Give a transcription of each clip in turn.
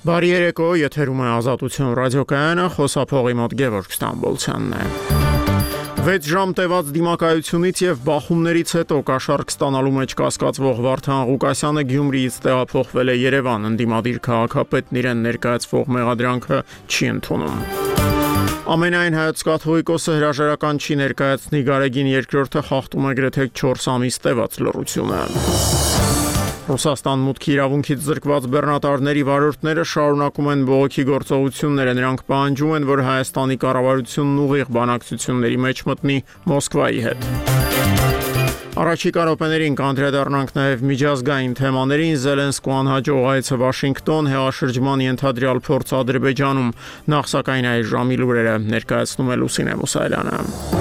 Բարի երեկո, եթերում է Ազատություն ռադիոկայանը, խոսափողի մոտ Գևորգ Ստամբոլցյանն է։ 6 ժամ տևած դիմակայությունից եւ բախումներից հետո կաշառք ստանալու մեջ կասկածվող Վարդան Ղուկասյանը Գյումրիից տեղափոխվել է Երևան, ընդդիմադիր քաղաքապետն իրեն ներկայացվող մեղադրանքը չի ընդունում։ Ամենայն հայոց կաթողիկոսը հրաժարական չի ներկայացնի Գարեգին II-ը խախտում է գրեթե 4 ամիս տևած լռությունը։ Ռուսաստան մուտքի իրավունքից զրկված բեռնատարների վարորդները շարունակում են բողոքի գործողությունները, նրանք պահանջում են, որ Հայաստանի կառավարությունն ուղիղ բանակցությունների մեջ մտնի Մոսկվայի հետ։ Առաջիկա րոպեներին կանդրադառնանք նաև միջազգային թեմաներին, Զելենսկու անհաջող այցը Վաշինգտոն, հեղաշրջման ենթադրյալ փորձ Ադրբեջանում, նախ սակայն այս ժամի լուրերը ներկայացնում է Լուսինե Մուսայելյանը։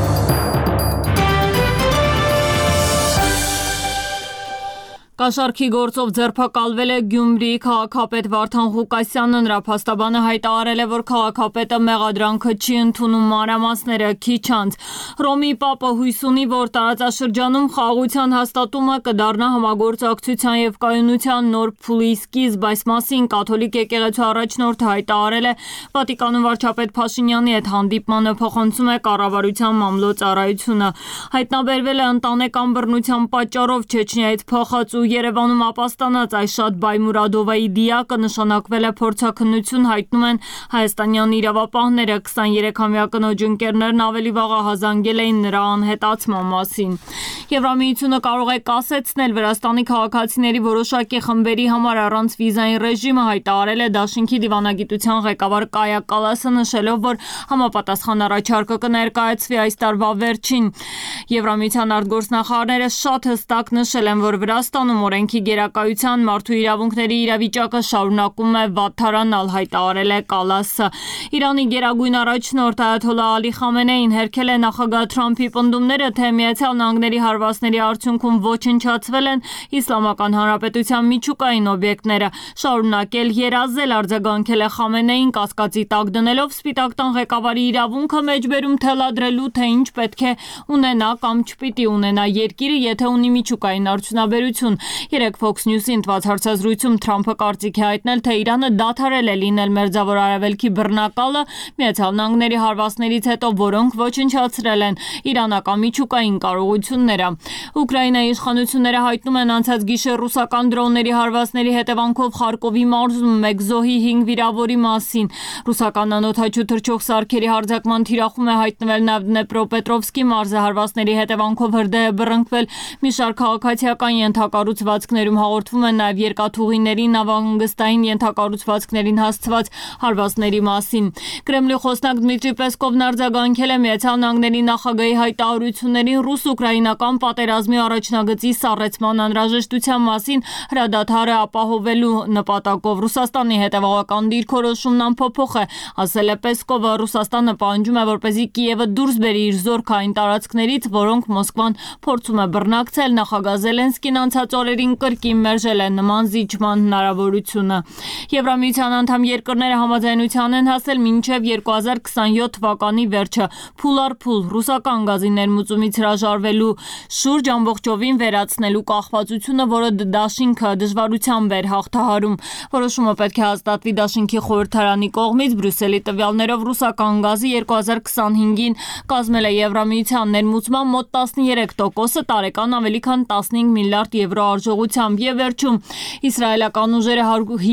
Կաշառքի գործով ձերբակալվել է Գյումրիի քաղաքապետ Վարդան Ղուկասյանը, նրա փաստաբանը հայտարարել է, որ քաղաքապետը մեղադրանքը չի ընդունում, մանրամասները քիչ անց։ Հռոմի Պապը հույս ունի, որ տարածաշրջանում խաղաղության հաստատումը կդառնա համագործակցության եւ կայունության նոր փուլի սկիզբ, այս մասին կաթոլիկ եկեղեցու առաջնորդը հայտարարել է Վատիկանում վարչապետ Փաշինյանի հետ հանդիպմանը, փոխանցում է կառավարության մամլոյցարայությունը։ Հայտնաբերվել է ընտանեկան բռնության պատճառով Չեչնիայից փախած Երևանում ապաստանած այս շատ Բայմուրադովայի դիակը նշանակվել է փորձաքննություն, հայտնում են հայաստանյան իրավապահները, 23-ամյա կնոջ ընկերներն ավելի վաղ ահազանգել էին նրա անհետացման մասին։ Եվրամիությունը կարող է կասեցնել Վրաստանի քաղաքացիների որոշակի խմբերի համար առանց վիզային ռեժիմը, հայտարարել է Դաշինքի դիվանագիտության ղեկավար Կայա Կալասը, նշելով, որ համապատասխան առաջարկը կներկայացվի այս տարվա վերջին։ Եվրամիության արտգործնախարարները շատ հստակ նշել են, որ Վրաստանում օրենքի գերակայության, մարդու իրավունքների իրավիճակը շարունակում է վատթարանալ, հայտարարել է Կալասը։ Իրանի գերագույն առաջնորդ Այաթոլլահ Ալի Խամենեին հերքել է նախագահ Թրամփի պնդումները, թե Միացյալ Նահանգների հարվածների արդյունքում ոչնչացվել են Իսլամական Հանրապետության միջուկային օբյեկտները, շարունակել երազել, արձագանքել է Խամենեին, կասկածի տակ դնելով Սպիտակ տան ղեկավարի իրավունքը մեջբերում թելադրելու, թե ինչ պետք է ունենա կամ չպիտի ունենա երկիրը, եթե ունի միջուկային արդյունաբերություն։ Երեկ Fox News-ի ընդված հարցազրույցում Թրամփը կարծիք է հայտնել, թե Իրանը դադարել է լինել Մերձավոր Արևելքի բռնակալը Միացյալ Նահանգների հարվածներից հետո, որոնք ոչնչացրել են իրանական միջուկային կարողությունները։ Ուկրաինայի իշխանությունները հայտնում են անցած գիշեր ռուսական դրոնների հարվածների հետևանքով Խարկովի մարզում 1 զոհի 5 վիրավորի մասին։ Ռուսական անօդաչու թռչող սարքերի հարձակման թիրախում է հայտնվել նաև Դնեպրոպետրովսկի մարզը, հարվածների հետևանքով հրդեհ է բռնկվել մի շարք քաղաքացիական ենթակառուցվածքներում, հաղորդվում են նաև երկաթուղիների, նավահանգստային ենթակառուցվածքներին հասցված հարվածների մասին։ Կրեմլի խոսնակ Դմիտրի Պեսկովն արձագանքել է Միացյալ Նահանգների նախագահի հայտարարություններին ռուս-ուկրաինական պատերազմի առաջնագծի սառեցման անհրաժեշտության մասին հրադադարը ապահովելու նպատակով։ Ռուսաստանի հետևողական դիրքորոշումն անփոփոխ է, ասել է Պեսկովը։ Ռուսաստանը պահանջում է, որպեսզի Կիևը դուրս բերի իր զորքային տարածքներից, որոնք Մոսկվան փորձում է բռնակցել։ Նախագահ Զելենսկին անցած օրերին կրկին մերժել է նման զիջման հնարավորությունը։ Եվրամիության անդամ երկրները համաձայնության են հասել մինչև 2027 թվականի վերջը փուլ առ փուլ ռուսական գազի ներմուծումից հրաժարվելու շուրջ ամբողջովին վերացնելու կախվածությունը, որը Դաշինքը դժվարությամբ էր հաղթահարում։ Որոշումը պետք է հաստատվի Դաշինքի խորհրդարանի կողմից։ Բրյուսելի տվյալներով ռուսական գազի 2025-ին կազմել է Եվրամիության ներմուծման մոտ 13%-ը, տարեկան ավելի քան 15 միլիարդ եվրո արժողությամբ։ Եվ վերջում իսրայելական ուժերը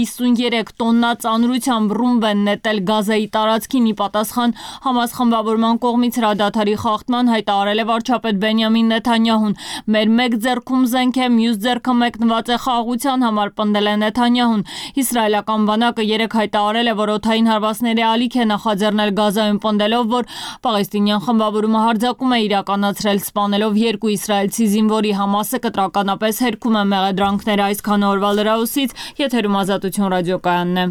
153 տոննա ծանրությամբ ռումբ են նետել Գազայի տարածքին, ի պատասխան Համաս խմբավորման կողմից հրադադարի խախտման, հայտարարել է վարչապետ Բենյամին Նեթանյահուն։ Մեր մեկ ձեռքում զենք է, մյուս ձեռքը մեկնված է խաղաղության համար, պնդել է Նեթանյահուն։ Իսրայելական բանակը երեկ հայտարարել է, որ օդային հարվածների ալիք է նախաձեռնել Գազայում, պնդելով, որ պաղեստինյան խմբավորումը հարձակում է իրականացրել, սպանելով 2 իսրայելցի զինվորի։ Համասը կտրականապես հերքում է մեղադրանքները։ Այսքան օրվա լրահոսից, եթերում Ազատություն ռադիոկայանն է։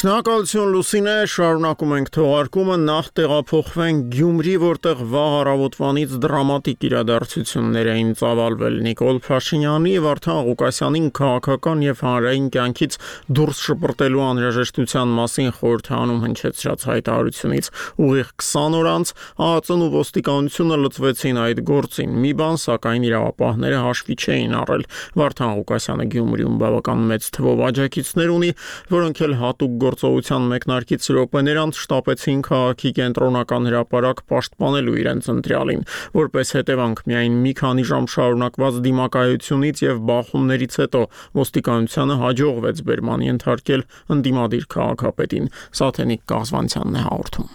Շնորհակալություն Լուսինե, շարունակում ենք թողարկումը, նախ տեղափոխվենք Գյումրի, որտեղ վաղ առավոտվանից դրամատիկ իրադարձություններ էին ծավալվել Նիկոլ Փաշինյանի, Վարդան Ղուկասյանին քաղաքական եւ հանրային կյանքից դուրս շպրտելու անհրաժեշտության մասին խորհրդանում հնչեցրած հայտարարությունից ուղիղ 20 օր անց ԱԱԾ-ն ու ոստիկանությունը լծվեցին այդ գործին։ Մի բան, սակայն իրավապահները հաշվի չէին առել։ Վարդան Ղուկասյանը Գյումրիում բավական մեծ թվով աջակիցներ ունի, որոնք էլ հատուկ գործողության մեկնարկից րոպեներ անց շտապեցին քաղաքի կենտրոնական հրապարակ պաշտպանելու իրենց ընտրյալին, որպես հետևանք միայն մի քանի ժամ շարունակված դիմակայությունից եւ բախումներից հետո ոստիկանությանը հաջողվեց բերման ենթարկել ընդդիմադիր քաղաքապետին։ Սաթենիկ Կազվանցյանն է հաղորդում։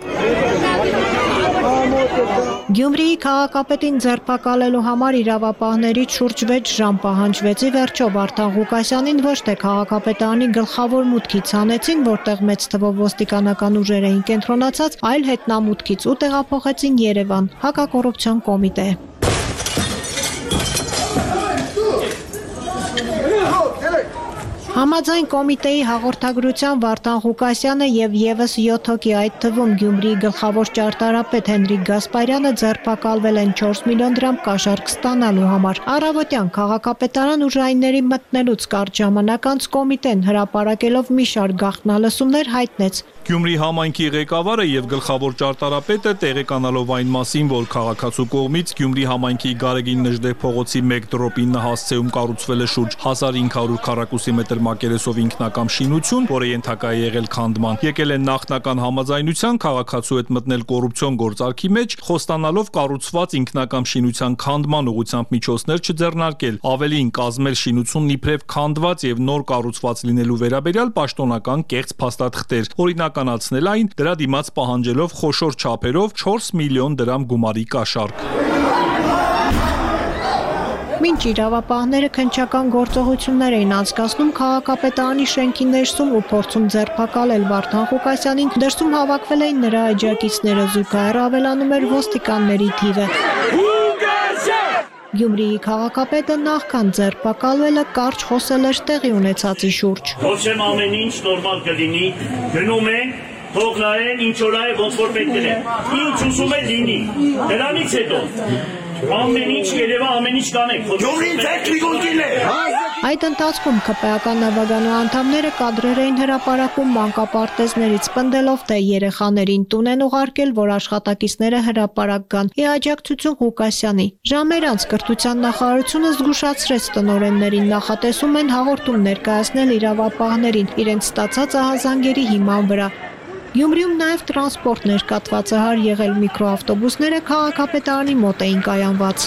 Գյումրիի քաղաքապետին ձերբակալելու համար իրավապահներից շուրջ 6 ժամ պահանջվեց, ի վերջո Վարդան Ղուկասյանին ոչ թե քաղաքապետարանի գլխավոր մուտքից հանեցին, որտեղ մեծ թվով ոստիկանական ուժեր էին կենտրոնացած, այլ հետնամուտքից ու տեղափոխեցին Երևան, հակակոռուպցիոն կոմիտե։ Համաձայն կոմիտեի հաղորդագրության Վարդան Ղուկասյանը եւ եւս 7 հոգի, այդ թվում Գյումրիի գլխավոր ճարտարապետ Հենրիկ Գասպարյանը ձերբակալվել են 4 միլիոն դրամ կաշառք ստանալու համար։ Առավոտյան քաղաքապետարան ուժայինների մտնելուց կարճ ժամանակ անց կոմիտեն հրապարակելով մի շարք գաղտնալսումներ հայտնեց։ Գյումրի համայնքի ղեկավարը եւ գլխավոր ճարտարապետը տեղեկանալով այն մասին, որ քաղաքացու կողմից Գյումրի համայնքի Գարեգին Նժդեհ փողոցի 1 դրոպին հասցեում կառուցվել է շուրջ 1500 քառակուսի մետր մակերեսով ինքնակամ շինություն, որը ենթակա է եղել քանդման, եկել են նախնական համաձայնության քաղաքացու հետ մտնել կոռուպցիոն գործարքի մեջ, խոստանալով կառուցված ինքնակամ շինության քանդման ուղղությամբ միջոցներ չձեռնարկել, ավելին կազմել շինությունն իբրև քանդված եւ նոր կառուցված լինելու վերաբերյալ պաշտոնական կեղծ փաստաթղթեր, օրինականացնել այն, դրա դիմաց պահանջելով խոշոր չափերով 4 միլիոն դրամ գումարի կաշառք։ Մինչ իրավապահները քննչական գործողություններ էին անցկացնում քաղաքապետարանի շենքի ներսում ու փորձում ձերբակալել Վարդան Ղուկասյանին, դրսում հավաքվել էին նրա աջակիցները, զուգահեռ ավելանում էր ոստիկանների թիվը։ Գյումրիի քաղաքապետը նախքան ձերբակալվելը կարճ խոսել էր տեղի ունեցածի շուրջ։ Խոսեմ ամեն ինչ նորմալ կլինի, գնում ենք, թող նայեն ինչ որ է ոնց որ պետք է։ Ինչ ուզում է լինի։ Դրանից հետո ամեն ինչ երևա ամեն ինչ կանենք։ Գյումրին տեխնիկոն է։ Այդ ընթացքում ԿՊԱ-ական նավագանու անդամները կադրեր էին հրապարակում մանկապարտեզներից, պնդելով, թե երեխաներին տուն են ուղարկել, որ աշխատակիցները հրապարակ գան, ի աջակցություն Ղուկասյանի։ Ժամեր անց կրթության նախարարությունը զգուշացրեց տնօրեններին, նախատեսում են հաղորդում ներկայացնել իրավապահներին իրենց ստացած ահազանգերի հիման վրա։ Գյումրիում նաև տրանսպորտ ներկատվածահար եղել միկրոավտոբուսները քաղաքապետարանի մոտ էին կայանված։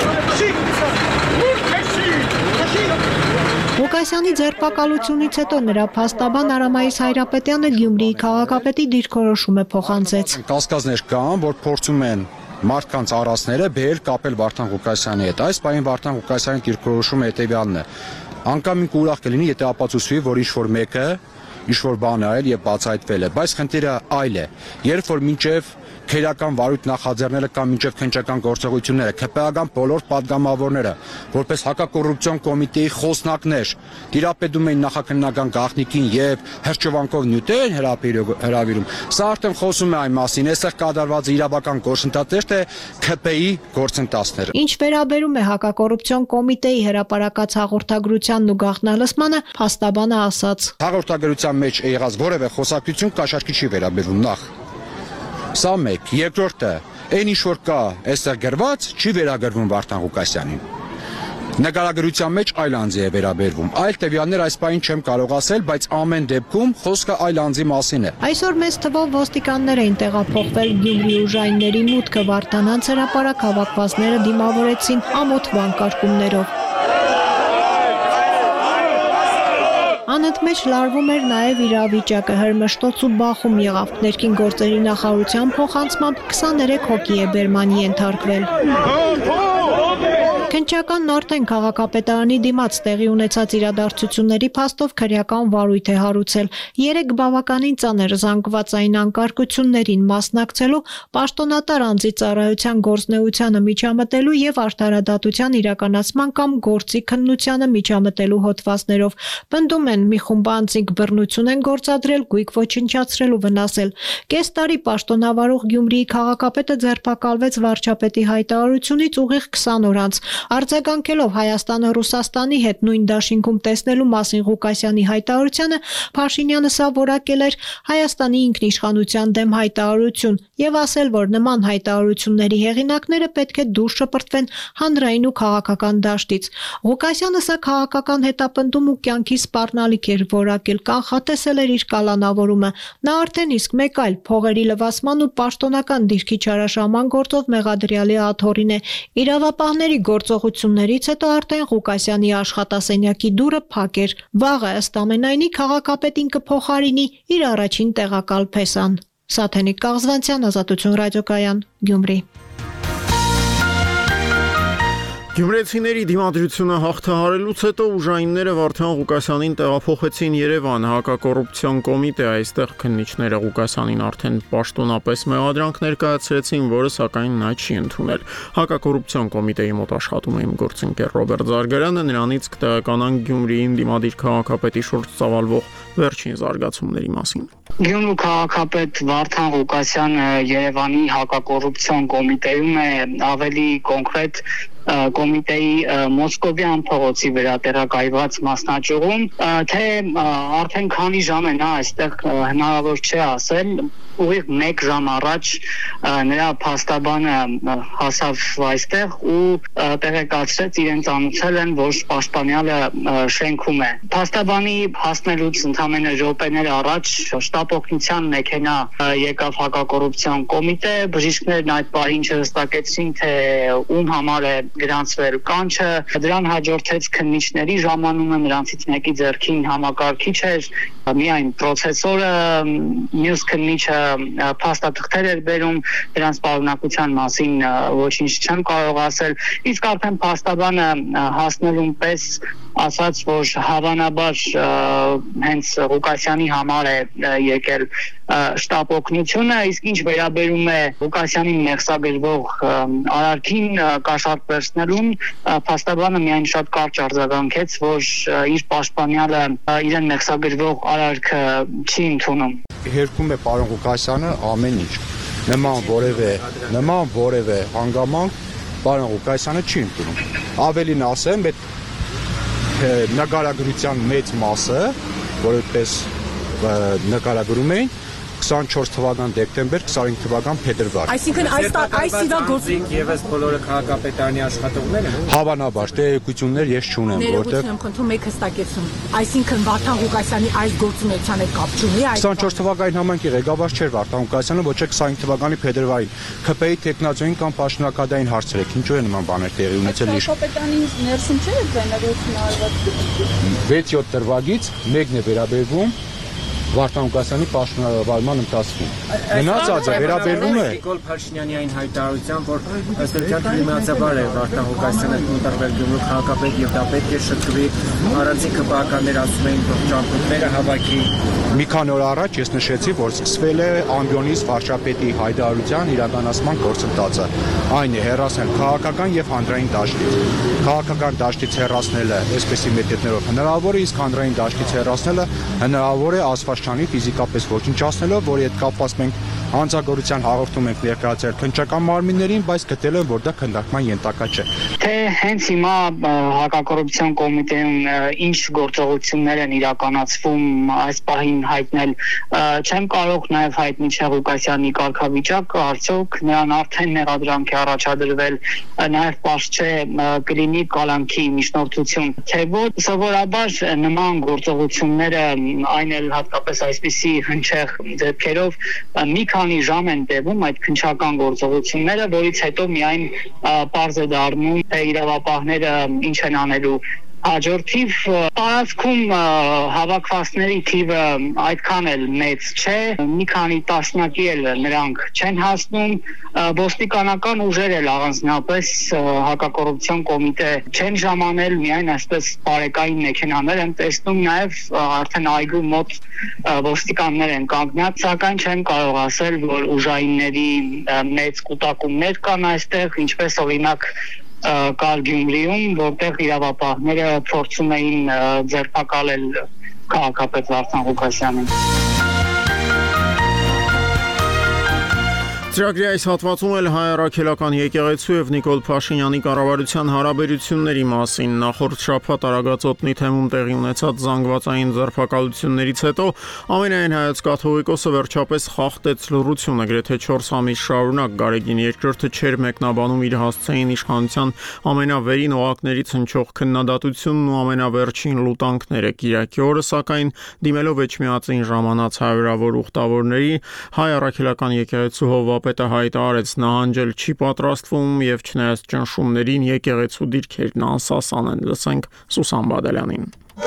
Ղուկասյանի ձերբակալությունից հետո նրա փաստաբան Արամայիս Հայրապետյանը Գյումրիի քաղաքապետի դիրքորոշում է փոխանցեց։ Կասկածներ կան, որ փորձում են մարդկանց առածները բերել կապել Վարդան Ղուկասյանի հետ։ Այս պահին Վարդան Ղուկասյանի դիրքորոշումը հետևյալն է։ Անկամ ինքը ուրախ կլինի, եթե ապացուցվի, որ ինչ-որ մեկը ինչ-որ բան արել եւ բացահայտվել է, բայց խնդիրը այլ է։ Երբ որ մինչեւ քերական վարույթ նախաձեռնելը կամ մինչև քննչական գործողությունները, ԿՊԱ-ական բոլոր падգամավորները, որպես հակակոռուպցիոն կոմիտեի խոսնակներ, տիրապետում էին նախաքննական գաղտնիքին եւ հրճվանքով նյութեր են հրավիրում, սա արդեն խոսում է այն մասին, այստեղ կատարված իրավական գործընթացներ, թե ԿՊ-ի գործընթացները։ Ինչ վերաբերում է հակակոռուպցիոն կոմիտեի հրապարակած հաղորդագրությանն ու գաղտնալսմանը, փաստաբանը ասաց. Հաղորդագրության մեջ եղած որևէ խոսակցություն կաշառքի չի վերաբերվում նախ։ Սա մեկ, երկրորդը, այն ինչ որ կա այստեղ գրված, չի վերագրվում Վարդան Ղուկասյանին։ Նկարագրության մեջ այլ անձի է վերաբերվում։ Այլ տվյալներ այս պահին չեմ կարող ասել, բայց ամեն դեպքում խոսքը այլ անձի մասին է։ Այսօր մեծ թվով ոստիկաններ էին տեղափոխվել Գյումրի ուժայինների մուտքը Վարդանանց հրապարակ հավաքվածները դիմավորեցին ամոթ վանկարկումներով։ Անընդմեջ լարվում էր նաև իրավիճակը, հրմշտոց ու բախում եղավ։ Ներքին գործերի նախարարության փոխանցմամբ 23 հոգի է բերմանի ենթարկվել։ Քննչականն արդեն քաղաքապետարանի դիմաց տեղի ունեցած իրադարձությունների փաստով քրեական վարույթ է հարուցել։ 3 բավականին ծանր զանգվածային անկարգություններին մասնակցելու, պաշտոնատար անձի ծառայության գործունեությանը միջամտելու եւ արդարադատության իրականացման կամ գործի քննությանը միջամտելու հոդվածներով։ Պնդում են, մի խումբ անձինք բռնություն են գործադրել, գույք ոչնչացրել ու վնասել։ Կես տարի պաշտոնավարող Գյումրիի քաղաքապետը ձերբակալվեց վարչապետի հայտարարությունից ուղիղ 20 օր անց։ Արձագանքելով Հայաստանը Ռուսաստանի հետ նույն դաշինքում տեսնելու մասին Ղուկասյանի հայտարարությանը, Փաշինյանը սա որակել էր Հայաստանի ինքնիշխանության դեմ հայտարարություն եւ ասել, որ նման հայտարարությունների հեղինակները պետք է դուրս շպրտվեն հանրային ու քաղաքական դաշտից։ Ղուկասյանը սա քաղաքական հետապնդում ու կյանքի սպառնալիք էր որակել, կանխատեսել էր իր կալանավորումը։ Նա արդեն իսկ մեկ այլ փողերի լվացման ու պաշտոնական դիրքի չարաշահման գործով մեղադրյալի աթոռին է։ Իրավապահների գործողություններից հետո արդեն Ղուկասյանի աշխատասենյակի դուռը փակ էր։ Վաղը ըստ ամենայնի քաղաքապետին կփոխարինի իր առաջին տեղակալ փեսան։ Սաթենիկ Կաղզվանցյան, Ազատություն ռադիոկայան, Գյումրի։ Գյումրեցիների դիմադրությունը հաղթահարելուց հետո ուժայինները Վարդան Ղուկասյանին տեղափոխեցին Երևան։ Հակակոռուպցիոն կոմիտե այստեղ քննիչները Ղուկասյանին արդեն պաշտոնապես մեղադրանք ներկայացրեցին, որը սակայն նա չի ընդունել։ Հակակոռուպցիոն կոմիտեի մոտ աշխատում է իմ գործընկեր Ռոբերտ Զարգարյանը, նրանից կտեղեկանանք Գյումրիին դիմադիր քաղաքապետի շուրջ ծավալվող վերջին զարգացումների մասին։ Գյումրու քաղաքապետ Վարդան Ղուկասյանը Երևանի հակակոռուպցիոն կոմիտեում է, ավելի կոնկրետ կոմիտեի Մոսկովյան փողոցի վրա տեղակայված մասնաճյուղում, թե արդեն քանի ժամ է նա այստեղ հնարավոր չէ ասել, ուղիղ 1 ժամ առաջ նրա փաստաբանը հասավ այստեղ ու տեղեկացրեց իրենց անուցել են, որ պաշտպանյալը շենքում է։ Փաստաբանի հասնելուց ընդամենը րոպեներ առաջ շտապ օգնության մեքենա եկավ հակակոռուպցիոն կոմիտե, բժիշկներն այդ պահին չհստակեցին, թե ում համար է գրանցվել կանչը, դրան հաջորդեց քննիչների ժամանումը, նրանցից մեկի ձեռքին համակարգիչ էր, միայն պրոցեսորը, մյուս քննիչը փաստաթղթեր էր բերում, դրանց պարունակության մասին ոչինչ չեմ կարող ասել, իսկ արդեն փաստաբանը հասնելուն պես ասաց, որ հավանաբար հենց Ղուկասյանի համար է եկել շտապ օգնությունը, իսկ ինչ վերաբերում է Ղուկասյանին մեղսագրվող արարքին կաշառք վերցնելուն, փաստաբանը միայն շատ կարճ արձագանքեց, որ իր պաշտպանյալը իրեն մեղսագրվող արարքը չի ընդունում։ Հերքում է պարոն Ղուկասյանը ամեն ինչ։ Նման որևէ հանգամանք պարոն Ղուկասյանը չի ընդունում։ Ավելին ասեմ, այդ նկարագրության մեծ մասը, որպես նկարագրում էին 24 թվական դեկտեմբեր, 25 թվական փետրվար։ Այսինքն այս իրագործիկ եւս բոլորը քաղաքապետարանի աշխատողներ են։ Հավանաբար տեղեկություններ ես չունեմ, որտեղ եմ խնդրում եք հստակեցում։ Այսինքն Վարդան Ղուկասյանի այս գործունեության հետ կապ չունի։ 24 թվականի համայնքի ղեկավար չէր Վարդան Ղուկասյանը, ոչ է 25 թվականի փետրվարին։ ՔՊ-ի տեխնազոին կամ պաշտոնակադային հարցեր եք, ինչու է նման բաներ տեղի ունեցել։ Քաղաքապետարանի ներսում չէ ձայնագրությունը արված։ 6-7 դրվագից մեկն է վերաբերվում Վարդան Ղուկասյանի պաշտոնավարման ընթացքում։ Մնացածը վերաբերվում է Նիկոլ Փաշինյանի այն հայտարարության, որ ըստ էության քրիմինալիզաբար է Վարդան Ղուկասյանը ընտրվել Գյումրու քաղաքապետ եւ դա պետք է շտկվի։ Առանցին ԿՊԱ-ականներ ասում էին, որ ճամփորդները հավաքի։ Մի քանի օր առաջ ես նշեցի, որ սկսվել է ամբիոնից վարչապետի հայտարարության իրականացման գործընթացը։ Այն է հեռացնել քաղաքական եւ հանրային դաշտից։ Քաղաքական դաշտից հեռացնելը այսպեսի մեթոդներով հնարավոր է, իսկ հանրային դաշտից հեռացնելը հնարավոր է Ասֆաշյանի ֆիզիկապես ոչնչացնելով, որի հետ կապված մենք հանցագործության հաղորդում ենք ներկայացրել քննչական մարմիններին, բայց գտել են, որ դա քննարկման ենթակա չէ։ Թե հենց հիմա հակակոռուպցիոն կոմիտեում ինչ գործողություններ են իրականացվում, այս պահին հայտնել չեմ կարող, նաև հայտնի չէ Ղուկասյանի կարգավիճակը, արդյոք նրան արդեն մեղադրանք է առաջադրվել, նաև պարզ չէ կլինի կալանքի միջնորդություն, թե ոչ սովորաբար նման գործողությունները այն էլ հատկապես այսպիսի հնչեղ դեպքերով մի քանի ժամ են տևում այդ քննչական գործողությունները, որից հետո միայն պարզ է դառնում, թե իրավապահները ինչ են անելու Աջորդիվ տարածքում հավաքվածների թիվը այդքան էլ մեծ չէ, մի քանի տասնյակի էլ նրանք չեն հասնում, ոստիկանական ուժեր էլ առանձնապես հակակոռուպցիոն կոմիտե չեն ժամանել, միայն այսպես բարեկային մեքենաներ են տեսնում, նաև արդեն այգու մոտ ոստիկաններ են կանգնած, սակայն չեմ կարող ասել, որ ուժայինների մեծ կուտակումներ կան այստեղ, ինչպես օրինակ կար Գյումրիում, որտեղ իրավապահները փորձում էին ձերբակալել քաղաքապետ Վարդան Ղուկասյանին։ Ծրագրի այս հատվածում էլ հայ առաքելական եկեղեցու եւ Նիկոլ Փաշինյանի կառավարության հարաբերությունների մասին նախորդ շաբաթ Արագածոտնի թեմում տեղի ունեցած զանգվածային ձերբակալություններից հետո ամենայն հայոց կաթողիկոսը վերջապես խախտեց լռությունը գրեթե 4 ամիս շարունակ Գարեգին II չէր մեկնաբանում իր հասցեին իշխանության ամենավերին օղակներից հնչող քննադատությունն ու ամենավերջին լուտանքները Կիրակի օրը սակայն դիմելով Էջմիածին ժամանած հարյուրավոր ուխտավորների հայ առաքելական եկեղեցու Պետը հայտարարեց նահանջել չի պատրաստվում եւ չնայած ճնշումներին եկեղեցու դիրքերն անսասան են։ Լսենք Սուսան Բադալյանին։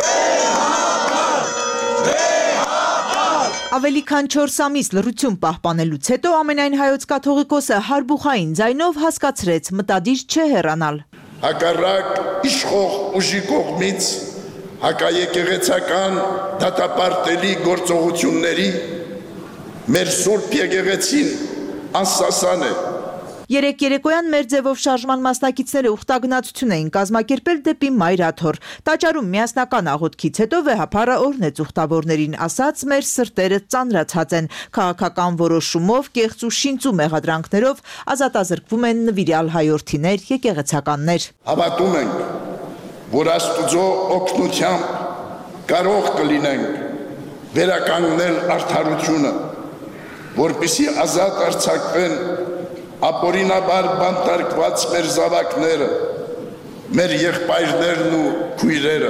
Ավելի քան 4 ամիս լռություն պահպանելուց հետո ամենայն հայոց կաթողիկոսը հարբուխային ձայնով հասկացրեց մտադիր չէ հեռանալ։ Հակառակ իշխող ուժի կողմից հակաեկեղեցական դատապարտելի գործողությունների մեր սուրբ եկեղեցին անսասան է։ Երեք երեկոյան մեր ձևով շարժման մասնակիցները ուխտագնացություն էին կազմակերպել դեպի Մայրաթոր։ Տաճարում միասնական աղոթքից հետո վեհափառը օրհնեց ուխտավորներին, ասաց մեր սրտերը ծանրացած են։ Քաղաքական որոշումով, կեղծ ու շինծու մեղադրանքներով ազատազրկվում են նվիրյալ հայորդիներ, եկեղեցականներ։ Հավատում ենք, որ Աստուծո օգնությամբ կարող կլինենք վերականգնել արդարությունը, որպեսզի ազատ արձակվեն ապօրինաբար բանտարկված մեր զավակները, մեր եղբայրներն ու քույրերը։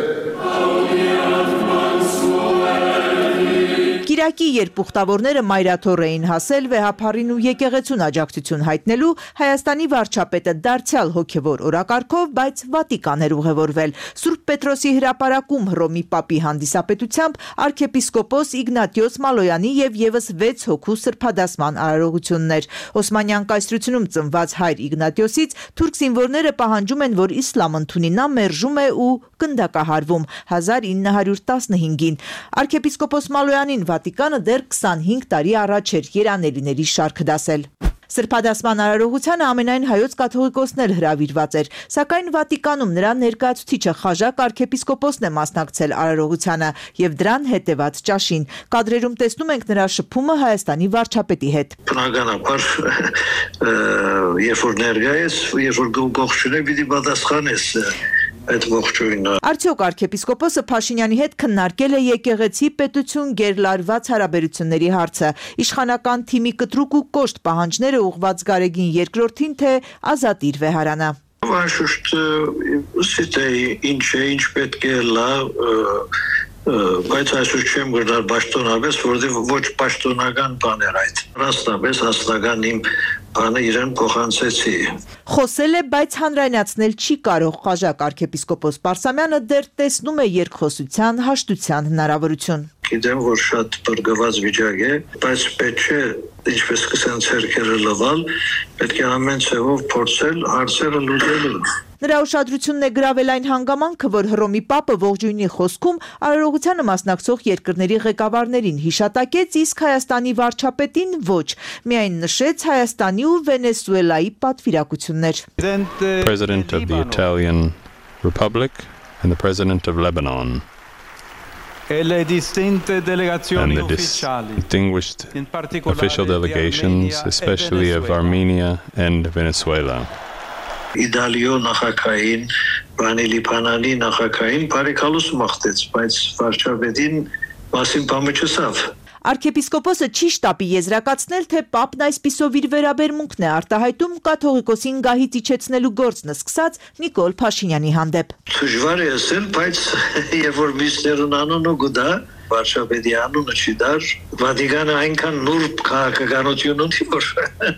Կիրակի, երբ ուխտավորները Մայրաթոր էին հասել, վեհափառին ու եկեղեցուն աջակցություն հայտնելու, Հայաստանի վարչապետը դարձյալ հոգևոր օրակարգով, բայց Վատիկան էր ուղևորվել։ Սուրբ Պետրոսի հրապարակում Հռոմի Պապի հանդիսապետությամբ arczepiskopos Իգնատիոս Մալոյանի եւ եւս 6 հոգու սրբադասման արարողություններ։ Օսմանյան կայսրությունում ծնված հայր Իգնատիոսից թուրք զինվորները պահանջում են, որ իսլամ ընդունի, նա մերժում է ու գնդակահարվում 1915-ին։ Arczepiskopos Մալոյանին Վատիկանը դեռ 25 տարի առաջ էր երանելիների շարքը դասել։ Սրբադասման արարողությանը ամենայն հայոց կաթողիկոսն էլ հրավիրված էր, սակայն Վատիկանում նրա ներկայացուցիչը խաժակ arczepiskopոսն է մասնակցել արարողությանը եւ դրան հետեւած ճաշին։ Կադրերում տեսնում ենք նրա շփումը Հայաստանի վարչապետի հետ։ Բնականաբար, երբ որ ներկա ես, երբ որ գողջունը պիտի պատասխանես այդ ողջույնը։ Արդյոք arczepiskopոսը Փաշինյանի հետ քննարկել է եկեղեցի պետություն գերլարված հարաբերությունների հարցը, իշխանական թիմի կտրուկ ու կոշտ պահանջները ուղղված Գարեգին II-ին, թե ազատիր վեհարանը։ Անշուշտ սիտե ինչ պետք է լա, բայց այսօր չեմ գտար պաշտոնապես, որովհետև ոչ պաշտոնական բան էր այդ։ Ռաստապես հաստական իմ բանը իրեն փոխանցեցի։ Խոսել է, բայց հանրայնացնել չի կարող խաժակ arczepiskopos Պարսամյանը դեռ տեսնում է երկխոսության, հաշտության հնարավորություն։ Գիտեմ, որ շատ բրգված վիճակ է, բայց պետք է ինչպես սկսեն ցերկերը լվալ, պետք է ամեն ցևով փորձել հարցերը լուծելու։ Նրա ուշադրությունն է գրավել այն հանգամանքը, որ Հռոմի Պապը ողջույնի խոսքում արարողությանը մասնակցող երկրների ղեկավարներին հիշատակեց, իսկ Հայաստանի վարչապետին ոչ, միայն նշեց Հայաստանի ու Վենեսուելայի պատվիրակություններ։ President of the Italian Republic and the President of Lebanon. And the distinguished official delegations, especially of Armenia and Venezuela. Իտալիո նախագահին, Վանիլի Փանանի նախագահին բարեկալուս մաղթեց, բայց վարչապետին մասին բամը չսավ։ Arczepiskopոսը չի շտապի եզրակացնել, թե Պապն այսպիսով իր վերաբերմունքն է արտահայտում կաթողիկոսին գահից իջեցնելու գործն սկսած Նիկոլ Փաշինյանի հանդեպ։ Դժվար է ասել, բայց երբ որ միսներուն անունը գուտա, վարչապետի անունը չի դար, Վատիկանը այնքան նուրբ քաղաքականություն ունի, որ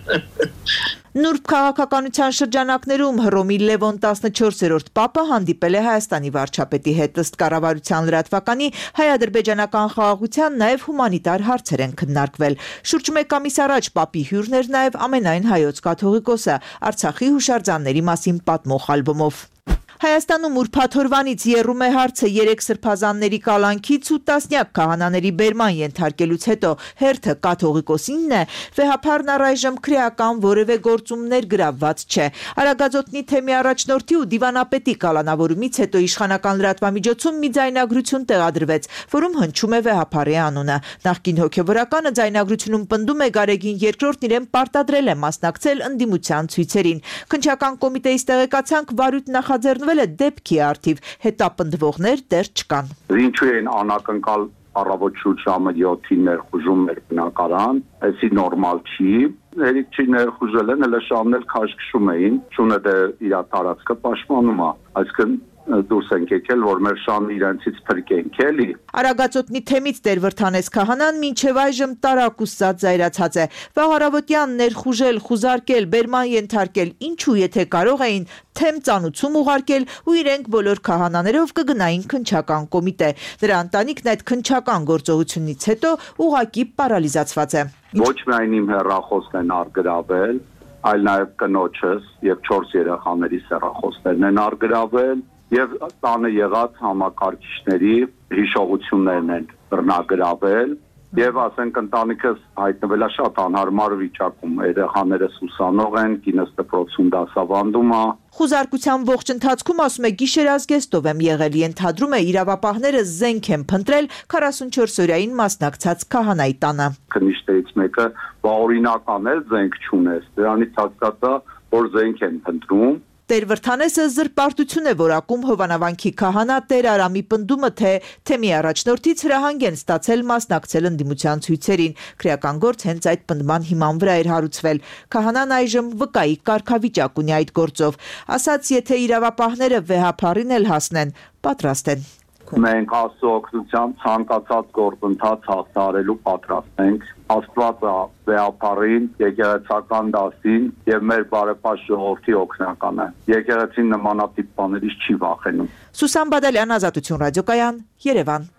Նուրբ քաղաքականության շրջանակներում Հռոմի Լևոն 14-րդ պապը հանդիպել է Հայաստանի վարչապետի հետ, ըստ կառավարության լրատվականի հայ-ադրբեջանական խաղաղության նաև հումանիտար հարցեր են քննարկվել։ Շուրջ մեկ ամիս առաջ պապի հյուրն էր նաև ամենայն հայոց կաթողիկոսը Արցախի հուշարձանների մասին պատմող ալբոմով։ Հայաստանում ուրբաթ օրվանից եռում է հարցը 3 սրբազանների կալանքից ու տասնյակ քահանաների բերման ենթարկելուց հետո հերթը կաթողիկոսինն է, վեհափարն առայժմ քրեական որևէ գործումներ գրավված չէ։ Արագածոտնի թեմի առաջնորդի ու դիվանապետի կալանավորումից հետո իշխանական լրատվամիջոցում մի ձայնագրություն տեղադրվեց, որում հնչում է վեհափարի անունը։ Նախկին հոգևորականը ձայնագրությունում պնդում է Գարեգին II իրեն պարտադրել է մասնակցել ընդդիմության ցույցերին։ Քննչական կոմիտեից տեղեկացանք Վարույթ նախաձեռնվել է դեպքի արդիվ, հետապնդվողներ դեռ չկան։ Ինչու են անակնկալ առավոտ շուրջ ժամը 7-ին ներխուժում մեր բնակարան, այսի նորմալ չի, հերիք չի ներխուժել են, հələ շամն էլ քաշքշում էին, շունը դե իր տարածքը պաշտպանում է, այսինքն դուրս ենք եկել, որ մեր շանը իրենցից փրկենք, էլի։ Արագածոտնի թեմից Տեր Վրթանես քահանան մինչև այժմ տարակ ու սած զայրացած է։ Վաղ առավոտյան ներխուժել, խուզարկել, բերման ենթարկել, ինչու եթե կարող էին թեմ ծանուցում ուղարկել ու իրենք բոլոր քահանաներով կգնային քննչական կոմիտե։ Նրա ընտանիքն այդ քննչական գործողությունից հետո ուղղակի պարալիզացված է։ Ոչ միայն իմ հեռախոսն են արգրավել, այլ նաև կնոջս եւ 4 երեխաների հեռախոսներն են արգրավել եւ տանը եղած համակարգիչների հիշողություններն են բռնագրավել եւ ասենք ընտանիքս հայտնվել է շատ անհարմար վիճակում, երեխաներս ուսանող են, կինս դպրոցում դասավանդում է։ Խուզարկության ողջ ընթացքում ասում է գիշերազգեստով եմ եղել, ենթադրում է իրավապահները զենք են փնտրել 44-օրյային մասնակցած քահանայի տանը։ Քննիչներից մեկը բաօրինական է, զենք չունես, դրանից հասկացա, որ զենք են փնտրում։ Տեր Վրթանեսը զրպարտություն է որակում Հովանավանքի քահանա Տեր Արամի պնդումը, թե թեմի առաջնորդից հրահանգ են ստացել մասնակցել ընդդիմության ցույցերին։ Քրեական գործ հենց այդ պնդման հիման վրա էր հարուցվել։ Քահանան այժմ վկայի կարգավիճակ ունի այդ գործով։ Ասաց, եթե իրավապահները վեհափարին էլ հասնեն, պատրաստ են։ Մենք Աստծո օգնությամբ ցանկացած գործընթաց հաղթահարելու պատրաստ ենք։ Աստված է վեհափարին, եկեղեցական դասին եւ մեր բարեպաշտ ժողովրդի օգնականը։ Եկեղեցին նմանատիպ բաներից չի վախենում։ Սուսան Բադալյան, Ազատություն ռադիոկայան, Երևան։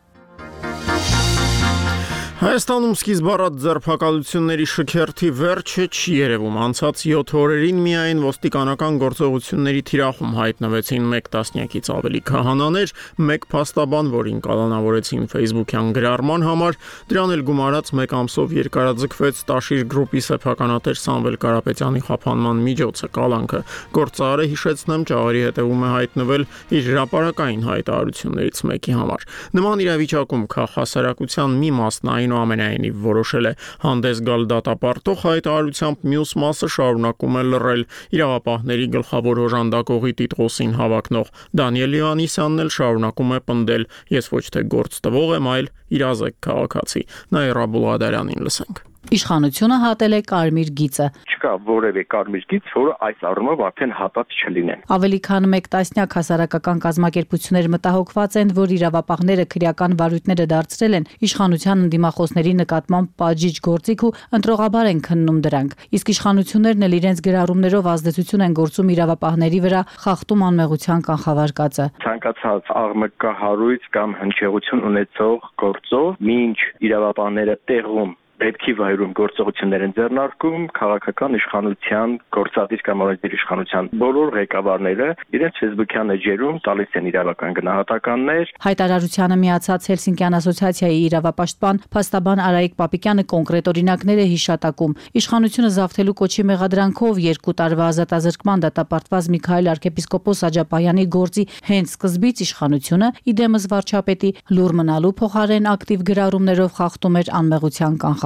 Հայաստանում սկիզբ առած ձերբակալությունների շքերթի վերջը չի երևում։ Անցած 7 օրերին միայն ոստիկանական գործողությունների թիրախում հայտնվեցին 1 տասնյակից ավելի քահանաներ, 1 փաստաբան, որին կալանավորեցին Facebook-յան գրառման համար, դրան էլ գումարած 1 ամսով երկարաձգվեց Տաշիր գրուպի սեփականատեր Սամվել Կարապետյանի խափանման միջոցը կալանքը։ Գործարարը հիշեցնեմ ճաղերի հետևում է հայտնվել իր հրապարակային հայտարարություններից մեկի համար։ Նման իրավիճակում քաղաքասարակության մի մասն այնուամենայնիվ որոշել է հանդես գալ դատապարտող հայտարարությամբ, մյուս մասը շարունակում է լռել իրավապահների գլխավոր օժանդակողի տիտղոսին հավակնող Դանիել Յովհաննիսյանն էլ շարունակում է պնդել. ես ոչ թե գործ տվող եմ, այլ իրազեկ քաղաքացի։ Նաիրա Բուլղադարյանին լսենք։ Իշխանությունը հատել է կարմիր գիծը։ Չկա որևէ կարմիր գիծ, որը այս առումով արդեն հատած չլինեն։ Ավելի քան 1 տասնյակ հասարակական կազմակերպություններ մտահոգված են, որ իրավապահները քրեական վարույթները դարձրել են իշխանության ընդդիմախոսների նկատմամբ պատժիչ գործիք ու ընտրողաբար են քննում դրանք։ Իսկ իշխանություններն էլ իրենց գրառումներով ազդեցություն են գործում իրավապահների վրա, խախտում անմեղության կանխավարկածը։ Ցանկացած աղմկա հարույց կամ հնչեղություն ունեցող գործով, մինչ իրավապահները տեղում պետքի վայրում գործողություններ են ձեռնարկում, քաղաքական իշխանության, գործադիր կամ օրենսդիր իշխանության բոլոր ղեկավարները իրենց Facebook-յան էջերում տալիս են իրավական գնահատականներ։ Հայտարարությանը միացած Հելսինկյան ասոցիացիայի իրավապաշտպան փաստաբան Արայիկ Պապիկյանը կոնկրետ օրինակներ է հիշատակում։ Իշխանությունը զավթելու կոչի մեղադրանքով 2 տարվա ազատազրկման դատապարտված Միքայել arczepiskopos Աջապահյանի գործի հենց սկզբից իշխանությունը իդեմս վարչապետի լուր մնալու փոխարեն ակտիվ գրառումներով խախտում էր անմեղության կանխավարկածը։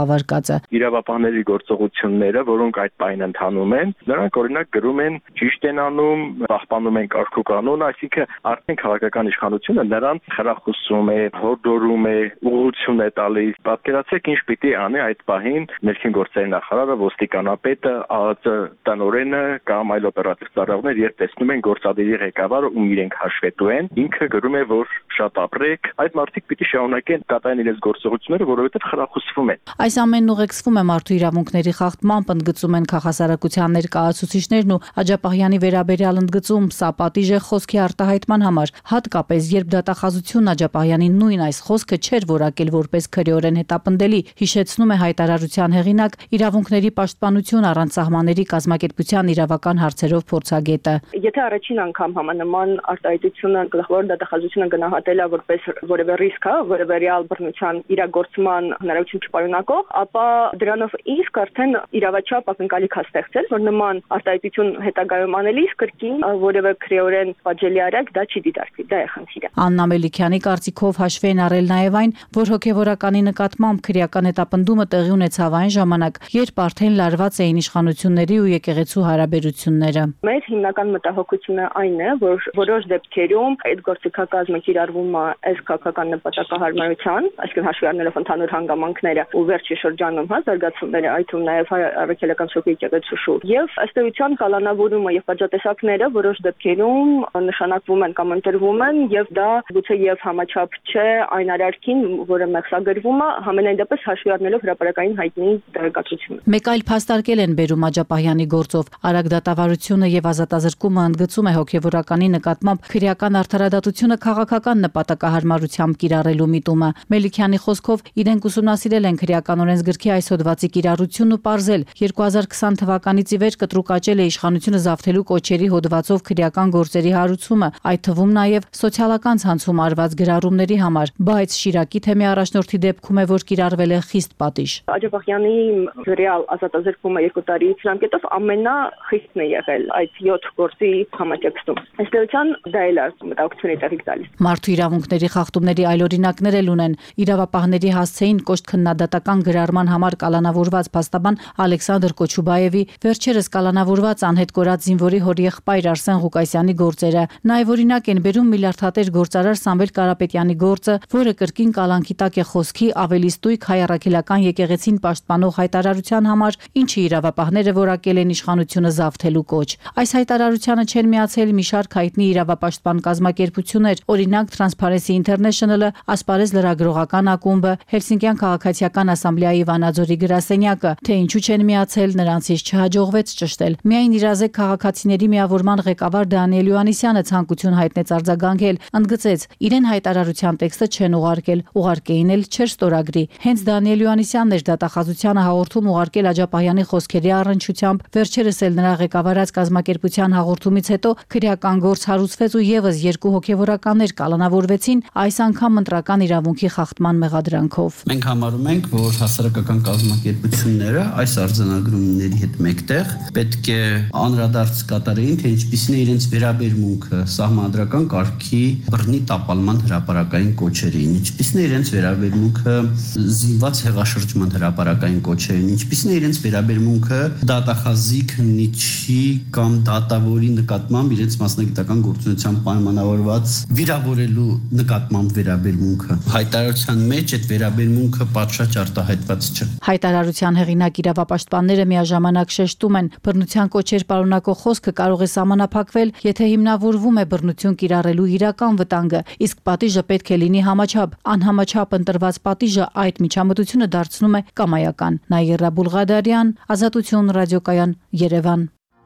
գլխավարկածը։ Իրավապահների գործողությունները, որոնք այդ պահին ընթանում են, նրանք օրինակ գրում են ճիշտ են անում, պահպանում են կարգ ու կանոն, այսինքն արդեն քաղաքական իշխանությունը նրանց խրախուսում է, հորդորում է, ուղղություն է տալիս։ Պատկերացրեք ինչ պիտի անի այդ պահին ներքին գործերի նախարարը, ոստիկանապետը, ԱԱԾ տնօրենը կամ այլ օպերատիվ ծառայողներ, երբ տեսնում են գործադիրի ղեկավարը, ում իրենք հաշվետու են, ինքը գրում է, որ շատ ապրեք, այդ մարդիկ պիտի շարունակեն կատարեն իրենց գործողությունները, որովհետև խրախուսվում են։ Այս ամենն ուղեկցվում է մարդու իրավունքների խախտմամբ, ընդգծում են քաղաքասարակության ներկայացուցիչներն ու Աջապահյանի վերաբերյալ ընդգծում, սա պատիժ է խոսքի արտահայտման համար, հատկապես երբ դատախազությունն Աջապահյանին նույն այս խոսքը չէր որակել որպես քրեորեն հետապնդելի, հիշեցնում է հայտարարության հեղինակ, իրավունքների պաշտպանություն առանց սահմանների կազմակերպության իրավական հարցերով փորձագետը։ Եթե առաջին անգամ համանման արտահայտությունը գլխավոր դատախազությունը գնահատել է որպես որևէ ռիսկ, որևէ ռեալ բռնության իրագործման հնարավորություն չպարունակող, ապա դրանով իսկ արդեն իրավաչափ ակնկալիք է ստեղծել, որ նման արտահայտություն հետագայում անելիս կրկին որևէ քրեորեն պատժելի արարք դա չի դիտարկվի, դա է խնդիրը։ Աննա Մելիքյանի կարծիքով հաշվի են առել նաև այն, որ հոգևորականի նկատմամբ քրեական հետապնդումը տեղի ունեցավ այն ժամանակ, երբ արդեն լարված էին իշխանությունների ու եկեղեցու հարաբերությունները։ Մեր հիմնական մտահոգությունը այն է, որ որոշ դեպքերում այդ գործիքակազմը կիրառվում է այս քաղաքական նպատակահարմարության, այսինքն հաշվի առնելով ընդհանուր հանգամանքները ու վերջի շրջանում զարգացումները, այդ թվում նաև առաքելական շոկի եկեղեցու շուրջ։ Եվ ըստ էության կալանավորումը եւ պատժատեսակները որոշ դեպքերում նշանակվում են կամ ընտրվում են եւ դա գուցե եւ համաչափ չէ այն արարքին, որը մեղսագրվում է, համենայն դեպս հաշվի առնելով հրապարակային հայտնի տեղեկատվությունը։ Մեկ այլ փաստարկել են բերում Աջապահյանի գործով։ Արագ դատավարությունը եւ ազատազրկումը ընդգծում է հոգևորականի նկատմամբ քրեական արդարադատությունը քաղաքական նպատակահարմարությամբ կիրառելու միտումը։ Մելիքյանի խոսքով իրենք ուսումնասիրել են քրեական օրենսգրքի այս հոդվածի կիրառությունն ու պարզել 2020 թվականից ի վեր կտրուկ աճել է իշխանությունը զավթելու կոչերի հոդվածով քրեական գործերի հարուցումը, այդ թվում նաև սոցիալական ցանցում արված գրառումների համար, բայց Շիրակի թեմի առաջնորդի դեպքում է, որ կիրառվել է խիստ պատիժ։ Աջապահյանի ռեալ ազատազրկումը 2 տարի ցանկետով ամենախիստն է եղել այդ 7 գործի համատեքստում։ Ըստ էության դա էլ է մտահոգությունների տեղիք տալիս։ Մարդու իրավունքների խախտումների այլ օրինակներ էլ ունեն։ Իրավապահների հասցեին կոշտ քննադատական գրառման համար կալանավորված փաստաբան Ալեքսանդր Կոչուբաևի, վերջերս կալանավորված անհետ կորած զինվորի հորեղբայր Արսեն Ղուկասյանի գործերը։ Նաև օրինակ են բերում միլիարդատեր գործարար Սամվել Կարապետյանի գործը, որը կրկին կալանքի տակ է խոսքի ավելի ստույգ հայ առաքելական եկեղեցին պաշտպանող հայտարարության համար, ինչը իրավապահները որակել են իշխանությունը զավթելու կոչ։ Այս հայտարարությանը չեն միացել մի շարք հայտնի իրավապաշտպան կազմակերպություններ, օրինակ Transparency International-ը, Ասպարեզ լրագրողական ակումբը, Հելսինկյան քաղաքացիական ասամբլեայի Վանաձորի գրասենյակը, թե ինչու չեն միացել, նրանցից չհաջողվեց ճշտել։ Միայն իրազեկ քաղաքացիների միավորման ղեկավար Դանիել Յոհաննիսյանը ցանկություն հայտնեց արձագանքել, ընդգծեց, իրեն հայտարարության տեքստը չեն ուղարկել, ուղարկեին էլ չէր ստորագրի։ Հենց Դանիել Յոհաննիսյանն էր դատախազությանը հաղորդում ուղարկել Աջապահյանի խոսքերի առնչությամբ, վերջերս էլ նրա ղեկավարած կազմակերպության հաղորդումից հետո քրեական գործ հարուցվեց ու եւս 2 հոգեվորականներ կալանավորվեցին, այս անգամ ընտրական իրավունքի խախտման մեղադրանքով։ Մենք համարում ենք, որ հասարակական կազմակերպությունները այս արձանագրումների հետ մեկտեղ պետք է անդրադարձ կատարեին, թե ինչպիսին է իրենց վերաբերմունքը սահմանադրական կարգի բռնի տապալման հրապարակային կոչերին, ինչպիսին է իրենց վերաբերմունքը զինված հեղաշրջման հրապարակային կոչերին, ինչպիսին է իրենց վերաբերմունքը դատախազի քննիչի կամ դատավորի նկատմամբ իրենց մասնագիտական գործունեությամբ պայմանավորված վիրավորելու նկատմամբ վերաբերմունքը։ Հայտարարության մեջ այդ վերաբերմունքը պատշաճ արտահայտված չէ։ Հայտարարության հեղինակ իրավապաշտպանները միաժամանակ շեշտում են, բռնության կոչեր պարունակող խոսքը կարող է սահմանափակվել, եթե հիմնավորվում է բռնություն կիրառելու իրական վտանգը, իսկ պատիժը պետք է լինի համաչափ։ Անհամաչափ ընտրված պատիժը այդ միջամտությունը դարձնում է կամայական։ Նաիրա Բուլղադարյան, Ազատություն ռադիոկայան, Երևան։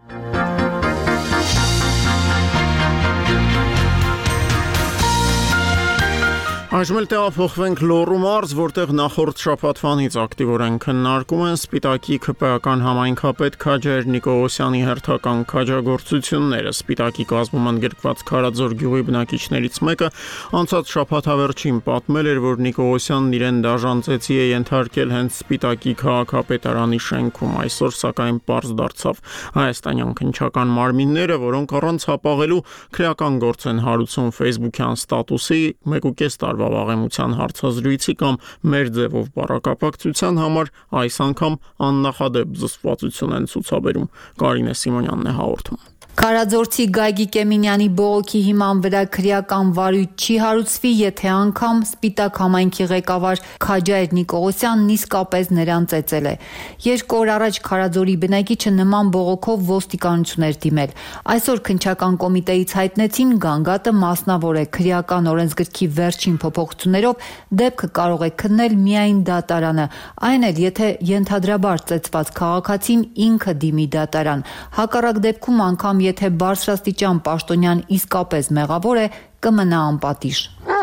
Այժմ էլ տեղափոխվենք Լոռու մարզ, որտեղ նախորդ շաբաթվանից ակտիվորեն քննարկում են Սպիտակի ՔՊ-ական համայնքապետ Քաջայր Նիկողոսյանի հերթական քաջագործությունները։ Սպիտակի կազմում ընդգրկված Քարաձոր գյուղի բնակիչներից մեկը անցած շաբաթավերջին պատմել էր, որ Նիկողոսյանն իրեն դաժանցեցի է ենթարկել հենց Սպիտակի քաղաքապետարանի շենքում։ Այսօր սակայն պարզ դարձավ հայաստանյան քննչական մարմինները, որոնք առանց հապաղելու քրեական գործ են հարուցում Facebook-յան ստատուսի 1.5 տարվա ձևավաղեմության հարցազրույցի կամ մեր ձևով բառակապակցության համար այս անգամ աննախադեպ զսպվածություն են ցուցաբերում։ Կարինե Սիմոնյանն է հաղորդում։ Քարաձորցի Գագիկ Էմինյանի բողոքի հիման վրա քրեական վարույթ չի հարուցվի, եթե անգամ Սպիտակ համայնքի ղեկավար Քաջայր Նիկողոսյանն իսկապես նրան ծեծել է։ 2 օր առաջ Քարաձորի բնակիչը նման բողոքով ոստիկանություն էր դիմել։ Այսօր քննչական կոմիտեից հայտնեցին գանգատը մասնավոր է քրեական օրենսգրքի վերջին փոփոխություններով դեպքը կարող է քննել միայն դատարանը, այն էլ եթե ենթադրաբար ծեծված քաղաքացին ինքը դիմի դատարան։ Հակառակ դեպքում անգամ եթե բարձրաստիճան պաշտոնյան իսկապես մեղավոր է, կմնա անպատիժ։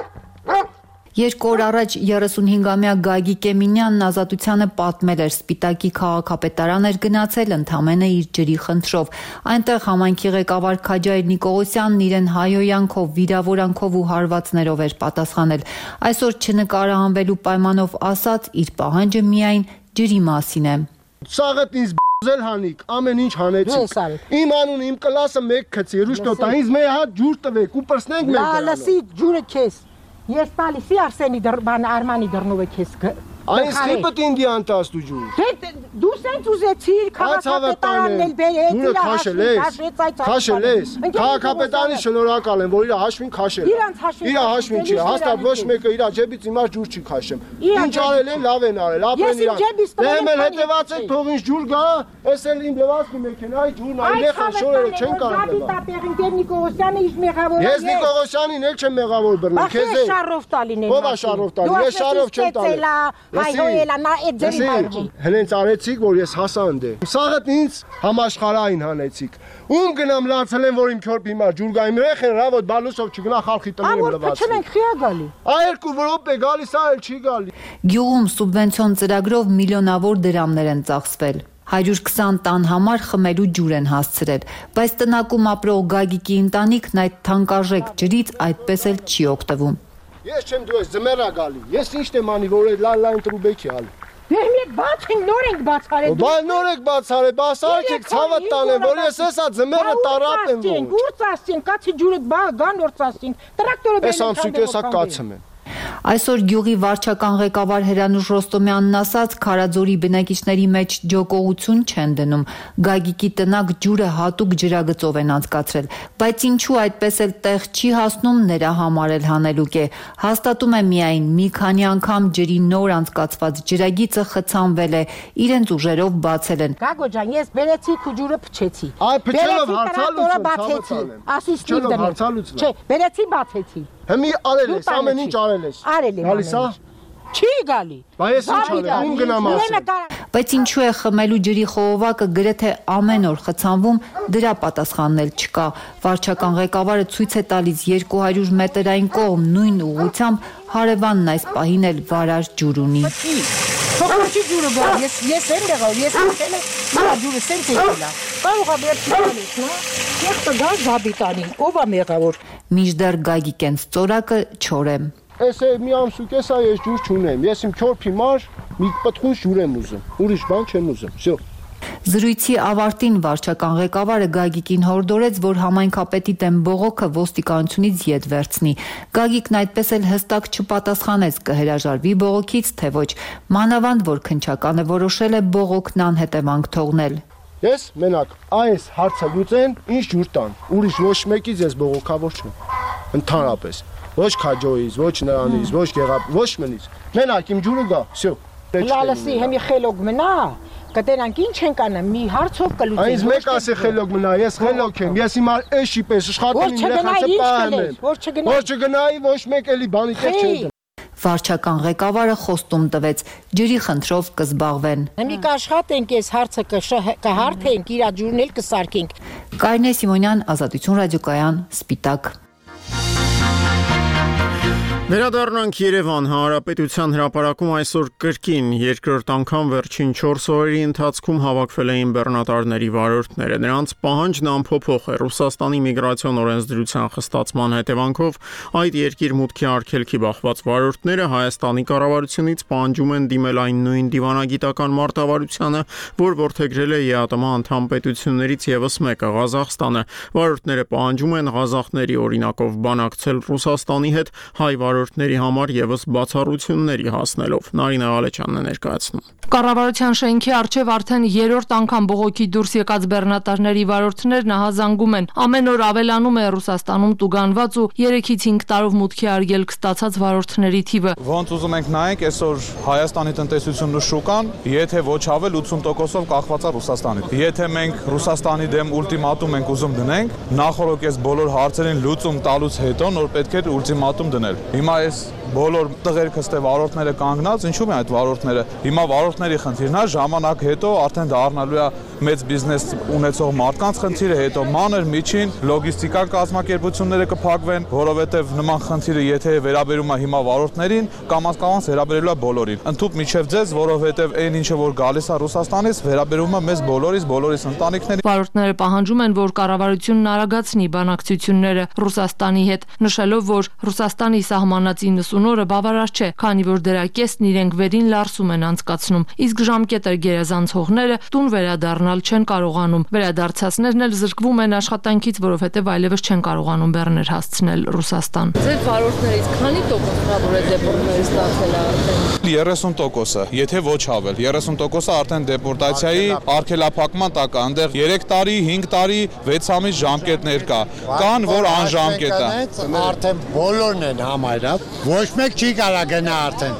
2 օր առաջ 35-ամյա Գագիկ Էմինյանն ազատությանը պատմել էր Սպիտակի քաղաքապետարան էր գնացել ընդամենը իր ջրի խնդրով։ Այնտեղ համայնքի ղեկավար Քաջայր Նիկողոսյանն իրեն հայհոյանքով, վիրավորանքով ու հարվածներով էր պատասխանել։ Այսօր չնկարահանվելու պայմանով ասաց իր պահանջը միայն ջրի մասին է։ Սաղդ ինձ Հանիկ, ամեն ինչ հանեցիք։ Իմ անուն, իմ կլասը մեկ քցի, ռուշտոտա, ինձ մեր հատ ջուր տվեք ու պրսնենք մեկ դրանով։ Լալասի ջուրը քեզ։ Ես տալիս Արսենի Արմանի դռնով է քեզ։ Այս խիպդ ինձ անտաս դու ջուր։ Դու սենց ուզեցիր քաղաքապետարանն էլ բերեց։ Դու քաշել ես։ Քաղաքապետարանի շնորհակալ եմ, որ իր հաշվին քաշել։ Իր հաշվին չի, հաստատ ոչ մեկը իր ջեբից հիմա ջուր չի քաշեմ։ Ինչ արել են, լավ են արել, ապրեն իրան։ Դե էլ հետևած եք, թող ինձ ջուր գա, էս էլ իմ լվացքի մեքենայի ջուրն այլեղ շորերը չեն կարող լվալ։ Ես Նիկողոսյանին էլ չեմ մեղավոր բռնել, քեզ է։ Շարով տալին են։ Ո՞վ է շարով տալին, ես շարով չեմ տալի։ Հայհոյելա նա այդ ձերի բաժի։ Հենց արեցիք, որ ես հասա ընդ։ Սաղդ ինձ համաշխարհային հանեցիք։ Ում գնամ լացել են, որ իմ քորփ հիմա ջուր գա իմ ռեխեն, ռավոտ բալուսով չգնա խալխի տներում լվացի։ Չնենք խիա գալի։ Այ 2 րոպե գալիս, այլ չի գալի։ Գյուղում սուբվենցիոն ծրագրով միլիոնավոր դրամներ են ծախսվել։ 120 տան համար խմելու ջուր են հասցրել, բայց տնակում ապրող Գագիկի ընտանիքն այդ թանկարժեք ջրից այդպես էլ չի օգտվում։ Ես չեմ դու ես ձմեռա գալի։ Ես ինչ եմ անի, որ այդ լայն տրուբեքի ալի։ Մենք մեկ բաց ենք, նոր ենք բացարել։ Բայց նոր եք բացարել, բասարեք եք ցավը տանեմ, որ ես հեսա ձմեռը տարապ եմ որ։ Ուր ծասին, կացի ջուրը գա նոր ծասին։ Տրակտորը բերեն։ Էս ամսուկ հեսա կացում եմ։ Այսօր գյուղի վարչական ղեկավար Հրանուշ Ռոստոմյանն ասաց, Քարաձորի բնակիչների մեջ ջոկողություն չեն դնում։ Գագիկի տնակ ջուրը հատուկ ջրագծով են անցկացրել, բայց ինչու այդպես էլ տեղ չի հասնում, նրա համար էլ հանելուկ է։ Հաստատում է միայն մի քանի անգամ ջրի նոր անցկացված ջրագիծը խցանվել է, իրենց ուժերով բացել են։ Գագո ջան, ես բերեցի ու ջուրը փչեցի։ Այ փչելով հարցալուց բացեցի։ Ասիստիր դրեցի։ Չէ, բերեցի բացեցի։ Հիմի արել ես, ամեն ինչ արել ես։ Արել եմ։ Գալիս է։ Չի գալի։ Բայց ինչ արել, ում գնամ ասել։ Բայց ինչու է խմելու ջրի խողովակը գրեթե ամեն օր խցանվում, դրա պատասխանն էլ չկա։ Վարչական ղեկավարը ցույց է տալիս 200 մետրային կողմ նույն ուղղությամբ հարևանն այս պահին էլ վարար ջուր ունի։ Փոխարինի ջուրը գա, ես եմ եղավ, ես ասել եմ, նա ջուրը սենց է գալա։ Կարող է վերջինալիս, նա։ Ես տգա զաբիտանի, ով է մեղավոր։ Մինչդեռ Գագիկենց ծորակը չոր է։ Էս է մի ամսուկ էսա ես ջուր չունեմ։ Ես իմ քորփի մար մի պտխուն ջուր եմ ուզում։ Ուրիշ բան չեմ ուզում։ Всё։ Զրույցի ավարտին վարչական ղեկավարը Գագիկին հորդորեց, որ համայնքապետի դեմ բողոքը ոստիկանությունից ետ վերցնի։ Գագիկն այդպես էլ հստակ չպատասխանեց կհրաժարվի բողոքից, թե ոչ։ Մանավանդ որ քննչականը որոշել է բողոքն անհետևանք թողնել։ Ես մենակ այս հարցը լուծեն, ինչ ջուր տան։ Ուրիշ ոչ մեկից ես բողոքավոր չեմ։ Ընդհանրապես ոչ Քաջոյից, ոչ նրանից, ոչ Գեղապ, ոչ մենից։ Մենակ իմ ջուրը գա, всё։ Լալասի հիմի խելոք մնա, կտենանք ինչ ենք անում, մի հարցով կլուծենք։ Այս մեկ ասի խելոք մնա, ես խելոք եմ, ես հիմա էշի պես աշխատում եմ, երեխաս պահեմ եմ։ Որ չգնայի, ոչ մեկ էլի բանի տեղ չեմ։ Վարչական ղեկավարը խոստում տվեց, ջրի խնդրով կզբաղվեն։ Մի կաշխատենք այս հարցը կհարթենք, իր ջուրն էլ կսարքենք։ Կարինե Սիմոնյան, Ազատություն ռադիոկայան, Սպիտակ։ Վերադառնանք Երևան, Հանրապետության հրապարակում այսօր կրկին երկրորդ անգամ վերջին 4 օրերի ընթացքում հավաքվել էին բեռնատարների վարորդները։ Նրանց պահանջն անփոփոխ է։ Ռուսաստանի միգրացիոն օրենսդրության խստացման հետևանքով այդ երկիր մուտքի արգելքի բախված վարորդները Հայաստանի կառավարությունից պահանջում են դիմել այն նույն դիվանագիտական մարտավարությանը, որ որդեգրել է ԵԱՏՄ անդամ պետություններից եւս մեկը՝ Ղազախստանը։ Վարորդները պահանջում են ղազախների օրինակով բանակցել Ռուսաստանի հետ հայ վարորդների համար եւս բացառությունների հասնելով։ Նարինե Ղալեչյանն է ներկայացնում։ Կառավարության շենքի առջև արդեն 3-րդ անգամ բողոքի դուրս եկած բեռնատարների վարորդներն ահազանգում են։ Ամեն օր ավելանում է Ռուսաստանում տուգանված ու 3-ից 5 տարով մուտքի արգելք ստացած վարորդների թիվը։ Ոնց ուզում ենք նայենք, այսօր Հայաստանի տնտեսությունն ու շուկան, եթե ոչ ավել 80%-ով կախված է Ռուսաստանից։ Եթե մենք Ռուսաստանի դեմ ուլտիմատում ենք ուզում դնենք, նախորդ այս բոլոր հարցերին լուծում տալուց հետո նոր պետք է ուլտիմատում դնել։ Հիմա այս բոլոր տղերքը ստե վարորդները կանգնած, ինչու՞ է այդ վարորդները։ Հիմա վարորդների խնդիրն է, ժամանակ հետո արդեն դառնալու է մեծ բիզնես ունեցող մարդկանց խնդիրը, հետո մանր միջին լոգիստիկական կազմակերպությունները կփակվեն, որովհետև նման խնդիրը եթե վերաբերում է հիմա վարորդներին, կամաց վերաբերելու է բոլորին։ Ընդհուպ միջև ձեզ, որովհետև այն ինչը որ գալիս է Ռուսաստանից, վերաբերում է մեզ բոլորիս ընտանիքներին։ Վարորդները պահանջում են, որ կառավարությունն արագացնի բանակցությունները Ռուսաստանի հետ, նշելով, որ Ռուսաստանի սահմանած 90 օրը բավարար չէ, քանի որ դրա կեսն իրենք վերին լարսում են անցկացնում, իսկ ժամկետը գերազանցողները տուն վերադառնալ չեն կարողանում։ Վերադարձածներն էլ զրկվում են աշխատանքից, որովհետև այլևս չեն կարողանում բեռներ հասցնել Ռուսաստան։ Ձեր վարորդներից քանի տոկոսն է, որ այդ դեպորտների ստացել է արդեն։ 30%-ը, եթե ոչ ավել, 30%-ը արդեն դեպորտացիայի արգելափակման տակ է, այնտեղ 3 տարի, 5 տարի, 6 ամիս ժամկետներ կա, կան որ անժամկետ է։ Արդեն բոլորն են համարյա, ոչ մեկ չի կարող գնա արդեն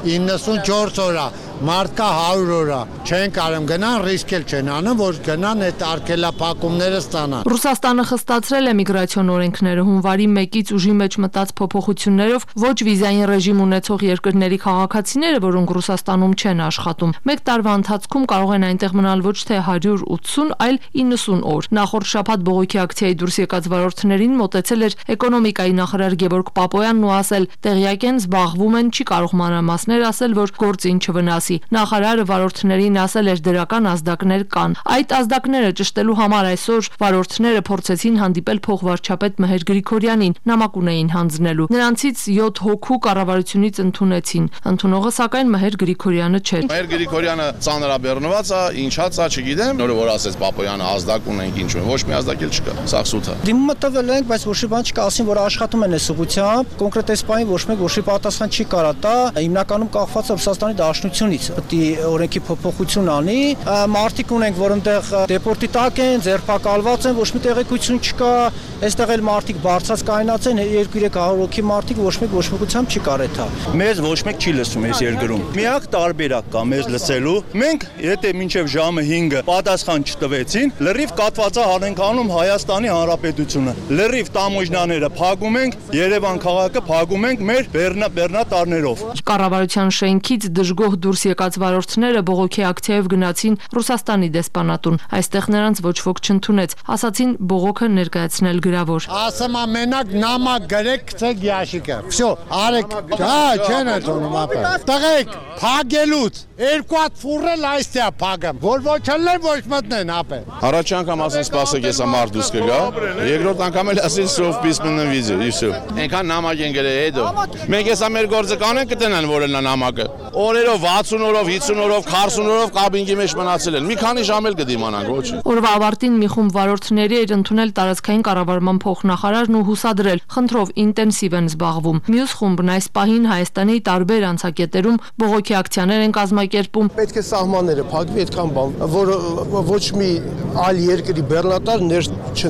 94 օր մարդկա 100 օր չեն կարող գնան, ռիսկ էլ չեն անում, որ գնան այդ արգելափակումները ստանան։ Ռուսաստանը խստացրել է միգրացիոն օրենքները հունվարի 1-ից ուժի մեջ մտած փոփոխություններով ոչ վիզային ռեժիմ ունեցող երկրների քաղաքացիները, որոնք Ռուսաստանում չեն աշխատում, 1 տարվա ընթացքում կարող են այնտեղ մնալ ոչ թե 180, այլ 90 օր։ Նախորդ շաբաթ բողոքի ակցիայի դուրս եկած վարորդներին մոտեցել էր էկոնոմիկայի նախարար Գևորգ Պապոյանն ու ասել. «Տեղյակ են, զբաղվում են, չի կարող մանրամասներ ասել, որ գործին չվնասի»։ Նախարարը վարորդներին ասել էր դրական ազդակներ կան։ Այդ ազդակները ճշտելու համար այսօր վարորդները փորձեցին հանդիպել փոխվարչապետ Մհեր Գրիգորյանին, նամակ ունեին հանձնելու։ Նրանցից 7 հոգու կառավարությունից ընդունեցին։ Ընդունողը սակայն Մհեր Գրիգորյանը չէր։ Մհեր Գրիգորյանը ծանրաբեռնված է, ինչած է, չգիտեմ, նորը որ ասեց Պապոյանը ազդակ ունենք, ինչ ոչ մի ազդակ էլ չկա։ Սա սուտ է։ Դիմումը տվել ենք, բայց ոչ մի բան չկա, ասին որ աշխատում են այս ուղղությամբ, կոնկրետ այս բանի ոչ մեկ ոչ մի պատասխան չի կարա տա, հիմնականում կախված է Ռուսաստանի Դաշնությունից։ Պետք է օրենքի փոփոխություն անի, մարդիկ ունենք, որ այնտեղ դեպորտի տակ են, ձերբակալված են, ոչ մի տեղեկություն չկա, այստեղ էլ մարդիկ բարձած կայնած են, 2-300 հոգի մարդիկ ոչ մեկությամբ չի կարեթա։ Մեզ ոչ մեկ չի լսում այս երկրում։ Միակ տարբերակ կա մեզ լսելու։ Մենք եթե մինչև ժամը 5-ը պատասխան չտվեցին, լրիվ կատվածա հանենքանում Հայաստանի Հանրապետությունը։ Լրիվ տամոժնաները փակում ենք, Երևան քաղաքը փակում ենք մեր բեռնատարներով։ Կառավարության շենքից դժգոհ դուրս եկած վարորդները բողոքի ակցիայով գնացին Ռուսաստանի դեսպանատուն։ Այստեղ նրանց ոչ ոք չընդունեց, ասացին բողոքը ներկայացնել գրավոր։ Ասում եմ մենակ նամակ գրեք, գցեք ящիկը։ Всё, արեք, չեն ընդունում ապա։ Տղեկ, փագելուց 2 հատ ֆուրել այստեղ փագեմ, որ ոչ ելնեն, ոչ մտնեն ապա։ Առաջ անգամ ասեն սպասեք, եսա մարդ դուրս կգա, երկրորդ անգամ էլ ասին սով պիսմնն վիզը, իսու։ Այնքան նամակ են գրել հետո։ Մենք եսա մեր գործը կանեն կտնեն, որ էլ նամակը։ Օրերով 60 օրով, 50 օրով, 40 օրով կաբինգի մեջ մնացել են։ Մի քանի ժամ էլ կդիմանանք, ոչ։ Օրվա ավարտին մի խումբ վարորդների էր ընդունել տարածքային կառավարման փոխնախարարն ու հուսադրել, խնդրով ինտենսիվ են զբաղվում։ Մյուս խումբն այս պահին Հայաստանի տարբեր անցակետերում բողոքի ակցիաներ են կազմակերպում։ Պետք է սահմանները փակվի այդքան բան, որ ոչ մի այլ երկրի բեռնատար ներ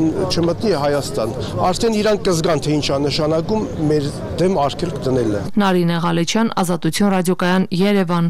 չմտնի Հայաստան։ Արդեն իրանք կզգան, թե ինչ է նշանակում մեր դեմ արգելք դնելը։ Նարինե Ղալեչյան, Ազատություն ռադիոկայան, Երևան։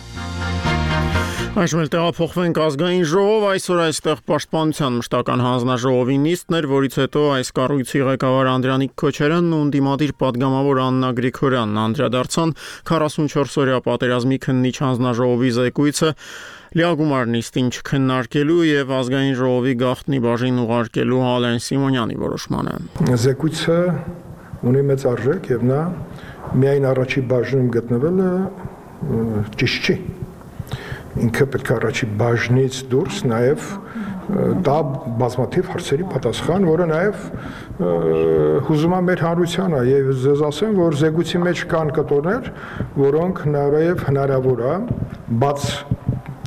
Այժմ էլ տեղափոխվենք ազգային ժողով, այսօր այստեղ պաշտպանության մշտական հանձնաժողովի նիստն էր, որից հետո այս կառույցի ղեկավար Անդրանիկ Քոչարյանն ու ընդդիմադիր падգամավոր Աննա Գրիգորյանն անդրադարձան 44-օրյա պատերազմի քննիչ հանձնաժողովի զեկույցը լիագումար նիստին չքննարկելու եւ ազգային ժողովի գաղտնի բաժին ուղարկելու Հալեն Սիմոնյանի որոշմանը։ Զեկույցը ունի մեծ արժեք եւ նա միայն առաջի բաժնում գտնվելը ճիշտ չի։ Ինքը պետք է առաջի բաժնից դուրս նաև դա բազմաթիվ հարցերի պատասխան, որը նաև հուզում է մեր հանրությանը եւ ձեզ ասեմ, որ զեկույցի մեջ կան կտորներ, որոնք նաև հնարավոր է բաց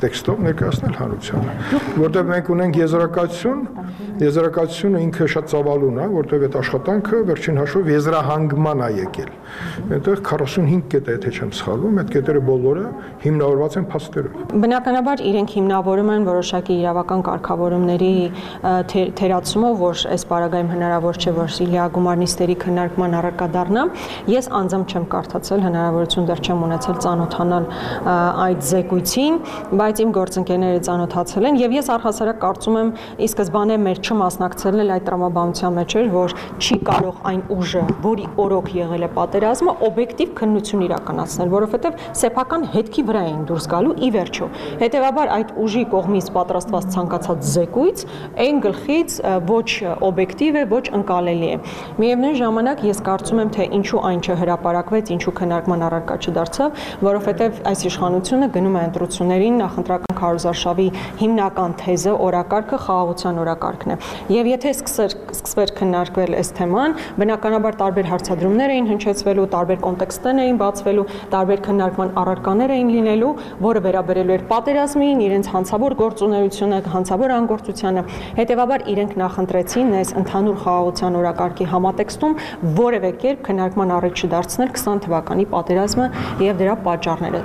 տեքստով ներկայացնել հանրությանը, որտեղ մենք ունենք եզրակացությունը ինքը շատ ծավալուն է, որտեղ այդ աշխատանքը վերջին հաշվով եզրահանգման է եկել։ Այնտեղ 45 կետ է, եթե չեմ սխալվում, այդ կետերը բոլորը հիմնավորված են փաստերով։ Բնականաբար իրենք հիմնավորում են որոշակի իրավական կարգավորումների թերացումով, որ այս պարագայում հնարավոր չէ, որ լիագումար նիստերի քննարկման առարկա դառնա։ Ես անձամբ չեմ կարդացել, հնարավորություն դեռ չեմ ունեցել ծանոթանալ այդ զեկույցին, բայց իմ գործընկերները ծանոթացել են եւ ես առհասարակ կարծում եմ ի սկզբանե մեր չմասնակցելն էլ այդ տրամաբանության մեջ էր, որ չի կարող այն ուժը, որի օրոք եղել է պատերազմը, օբյեկտիվ քննություն իրականացնել, որովհետեւ սեփական հետքի վրա էին դուրս գալու ի վերջո։ Հետևաբար այդ ուժի կողմից պատրաստված ցանկացած զեկույց այն գլխից ոչ օբյեկտիվ է, ոչ ընկալելի է։ Միևնույն ժամանակ ես կարծում եմ, թե ինչու այն չհրապարակվեց, ինչու քննարկման առարկա չդարձավ, որովհետեւ այս իշխանությունը գնում է ընտրություններին, նախընտրական քարոզարշավի հիմնական թեզը, օրակարգը խաղաղության օրակարգն է։ Եվ եթե սկսվեր քննարկվել այս թեման, բնականաբար տարբեր հարցադրումներ էին հնչեցվելու, տարբեր կոնտեքստներ էին բացվելու, տարբեր քննարկման առարկաներ էին լինելու, որը վերաբերելու էր պատերազմին, իրենց հանցավոր գործունեությունը, հանցավոր անգործությանը։ Հետևաբար իրենք նախընտրեցին այս ընդհանուր խաղաղության օրակարգի համատեքստում որևէ կերպ քննարկման առիթ չդարձնել 20 թվականի պատերազմը եւ դրա պատճառները։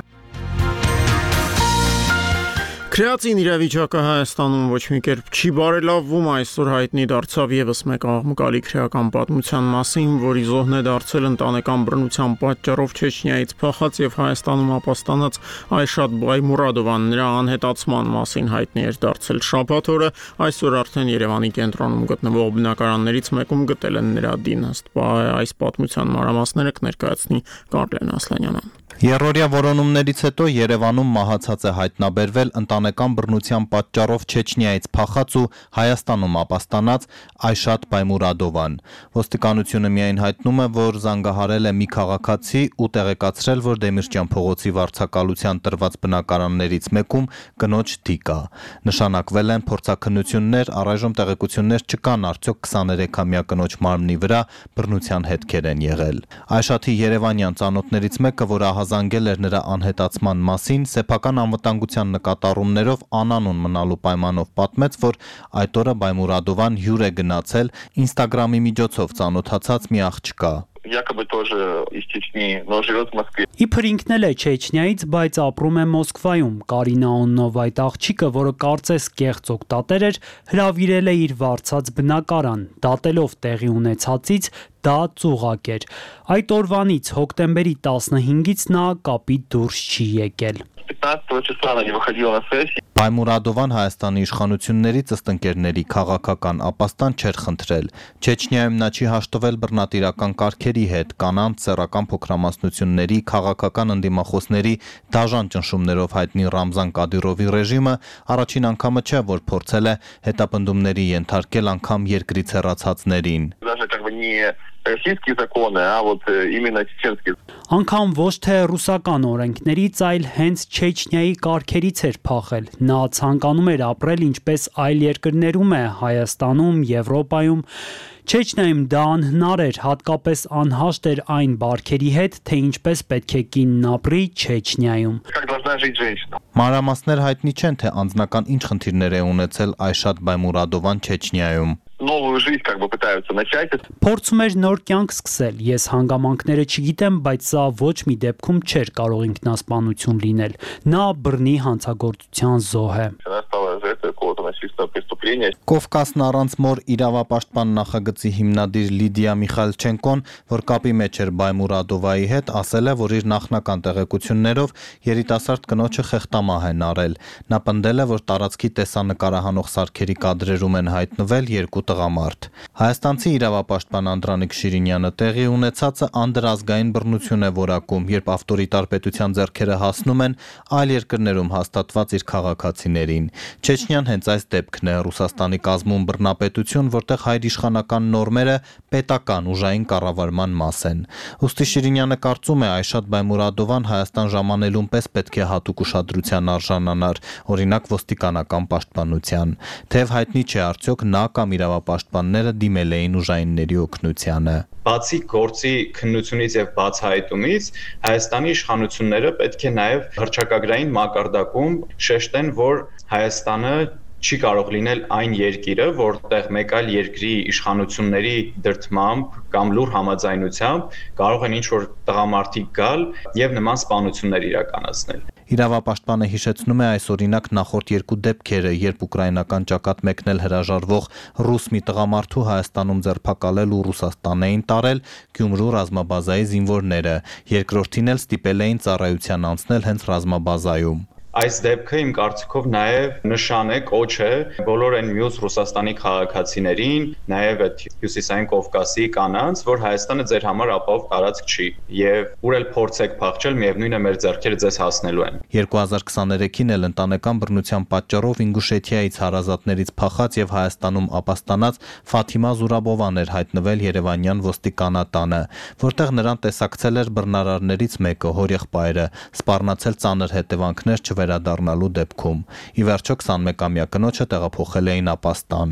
Քրեացին իրավիճակը Հայաստանում ոչ մի կերպ չի բարելավվում, այսօր հայտնի դարձավ եւս մեկ աղմկալի քրեական պատմության մասին, որի զոհն է դարձել ընտանեկան բռնության պատճառով Չեչնիայից փախած եւ Հայաստանում ապաստանած Այշատ Բայմուրադովան, նրա անհետացման մասին հայտնի էր դարձել շաբաթ օրը, այսօր արդեն Երևանի կենտրոնում գտնվող բնակարաններից մեկում գտել են նրա դին, ըստ այս պատմության մանրամասները կներկայացնի Կարլեն Ասլանյանը։ Երրորդյա որոնումներից հետո Երևանում մահացած է հայտնաբերվել ընտանեկան բռնության պատճառով Չեչնիայից փախած ու Հայաստանում ապաստանած Այշատ Բայմուրադովան։ Ոստիկանությունը միայն հայտնում է, որ զանգահարել է մի քաղաքացի ու տեղեկացրել, որ Դեմիրճյան փողոցի վարձակալության տրված բնակարաններից մեկում կնոջ դի կա։ Նշանակվել են փորձաքննություններ, առայժմ տեղեկություններ չկան, արդյոք 23-ամյա կնոջ մարմնի վրա բռնության հետքեր են եղել։ Այշաթի երևանյան ծանոթներից մեկը, որ ահազանգել էր նրա անհետացման մասին, սեփական անվտանգության նկատառումներով անանուն մնալու պայմանով պատմեց, որ այդ օրը Բայմուրադովան հյուր է գնացել Instagram-ի միջոցով ծանոթացած մի աղջկա։ Якобы тоже из Чечни, но живет в Москве. Իբր ինքն էլ է Չեչնիայից, բայց ապրում է Մոսկվայում։ Կարինա անունով այդ աղջիկը, որը կարծես կեղծ օգտատեր էր, հրավիրել է իր վարձած բնակարան, դատելով տեղի ունեցածից դա ծուղակ էր։ Այդ օրվանից հոկտեմբերի 15-ից նա կապի դուրս չի եկել։ 15 числа она не выходила на сессии. Բայմուրադովան Հայաստանի իշխանություններից ըստ ընկերների քաղաքական ապաստան չէր խնդրել։ Չեչնիայում նա չի հաշտվել բռնատիրական կարգերի հետ, կանանց, սեռական փոքրամասնությունների, քաղաքական ընդդիմախոսների դաժան ճնշումներով հայտնի Ռամզան Կադիրովի ռեժիմը առաջին անգամը չէ, որ փորձել է հետապնդումների ենթարկել անգամ երկրից հեռացածներին։ Даже как бы не российские законы, а вот именно чеченские. Անկամ ոչ թե ռուսական օրենքներից, այլ հենց Չեչնիայի կարգերից էր փախել։ Նա ցանկանում էր ապրել ինչպես այլ երկրներում է, Հայաստանում, Եվրոպայում։ Չեչնիայում դա անհնար էր, հատկապես անհաշտ էր այն բարքերի հետ, թե ինչպես պետք է կինն ապրի Չեչնիայում։ Մանրամասներ հայտնի չեն, թե անձնական ինչ խնդիրներ է ունեցել Այշատ Բայմուրադովան Չեչնիայում։ Новую жизнь как бы пытаются начать. Փորձում էր նոր կյանք սկսել։ Ես հանգամանքները չգիտեմ, բայց սա ոչ մի դեպքում չէր կարող ինքնասպանություն լինել։ Նա բռնի հանցագործության զոհ է։ Կովկասն առանց մոր իրավապաշտպան նախագծի հիմնադիր Լիդիա Միխայլչենկոն, որ կապի մեջ էր Բայմուրադովայի հետ, ասել է, որ իր նախնական տեղեկություններով երիտասարդ կնոջը խեղտամահ են արել։ Նա պնդել է, որ տարածքի տեսանկարահանող սարքերի կադրերում են հայտնվել երկու տղամարդ։ Հայաստանցի իրավապաշտպան Անդրանիկ Շիրինյանը տեղի ունեցածը անդրազգային բռնություն է որակում, երբ ավտորիտար պետության ձեռքերը հասնում են այլ երկրներում հաստատված իր քաղաքացիներին։ Չեչնիան հենց այս այս դեպքն է։ Ռուսաստանի կազմում բռնապետություն, որտեղ հայրիշխանական նորմերը պետական ուժային կառավարման մաս են։ Ուստի Շիրինյանը կարծում է Այշաթ Բայմուրադովան Հայաստան ժամանելուն պես պետք է հատուկ ուշադրության արժանանար, օրինակ ոստիկանական պաշտպանության։ Թեև հայտնի չէ արդյոք նա կամ իրավապաշտպանները դիմել էին ուժայինների օգնությանը։ Բացի գործի քննությունից եւ բացահայտումից Հայաստանի իշխանությունները պետք է նաեւ հռչակագրային մակարդակում շեշտեն, որ Հայաստանը չի կարող լինել այն երկիրը, որտեղ մեկ այլ երկրի իշխանությունների դրդմամբ կամ լուր համաձայնությամբ կարող են ինչ-որ տղամարդիկ գալ եւ նման սպանություններ իրականացնել։ Իրավապաշտպանը հիշեցնում է այս օրինակ նախորդ երկու դեպքերը, երբ ուկրաինական ճակատ մեկնել հրաժարվող ռուս մի տղամարդու Հայաստանում ձերբակալել ու Ռուսաստան էին տարել Գյումրու ռազմաբազայի զինվորները, երկրորդին էլ ստիպել էին ծառայության անցնել հենց ռազմաբազայում։ Այս դեպքը իմ կարծիքով նաև նշան է, կոչ է բոլոր այն մյուս Ռուսաստանի քաղաքացիներին, նաև այդ Հյուսիսային Կովկասի կանանց, որ Հայաստանը ձեր համար ապահով տարածք չի, եւ ուր էլ փորձեք փախչել, միևնույն է մեր ձեռքերը ձեզ հասնելու են։ 2023-ին էլ ընտանեկան բռնության պատճառով Ինգուշեթիայից հարազատներից փախած եւ Հայաստանում ապաստանած Ֆաթիմա Զուրաբովան էր հայտնվել Երևանյան ոստիկանատանը, որտեղ նրան տեսակցել էր բռնարարներից մեկը, հորեղբայրը, սպառնացել ծանր հետևանքներ չվերադառնալու դեպքում։ Ի վերջո 21-ամյա կնոջը տեղափոխել էին ապաստան։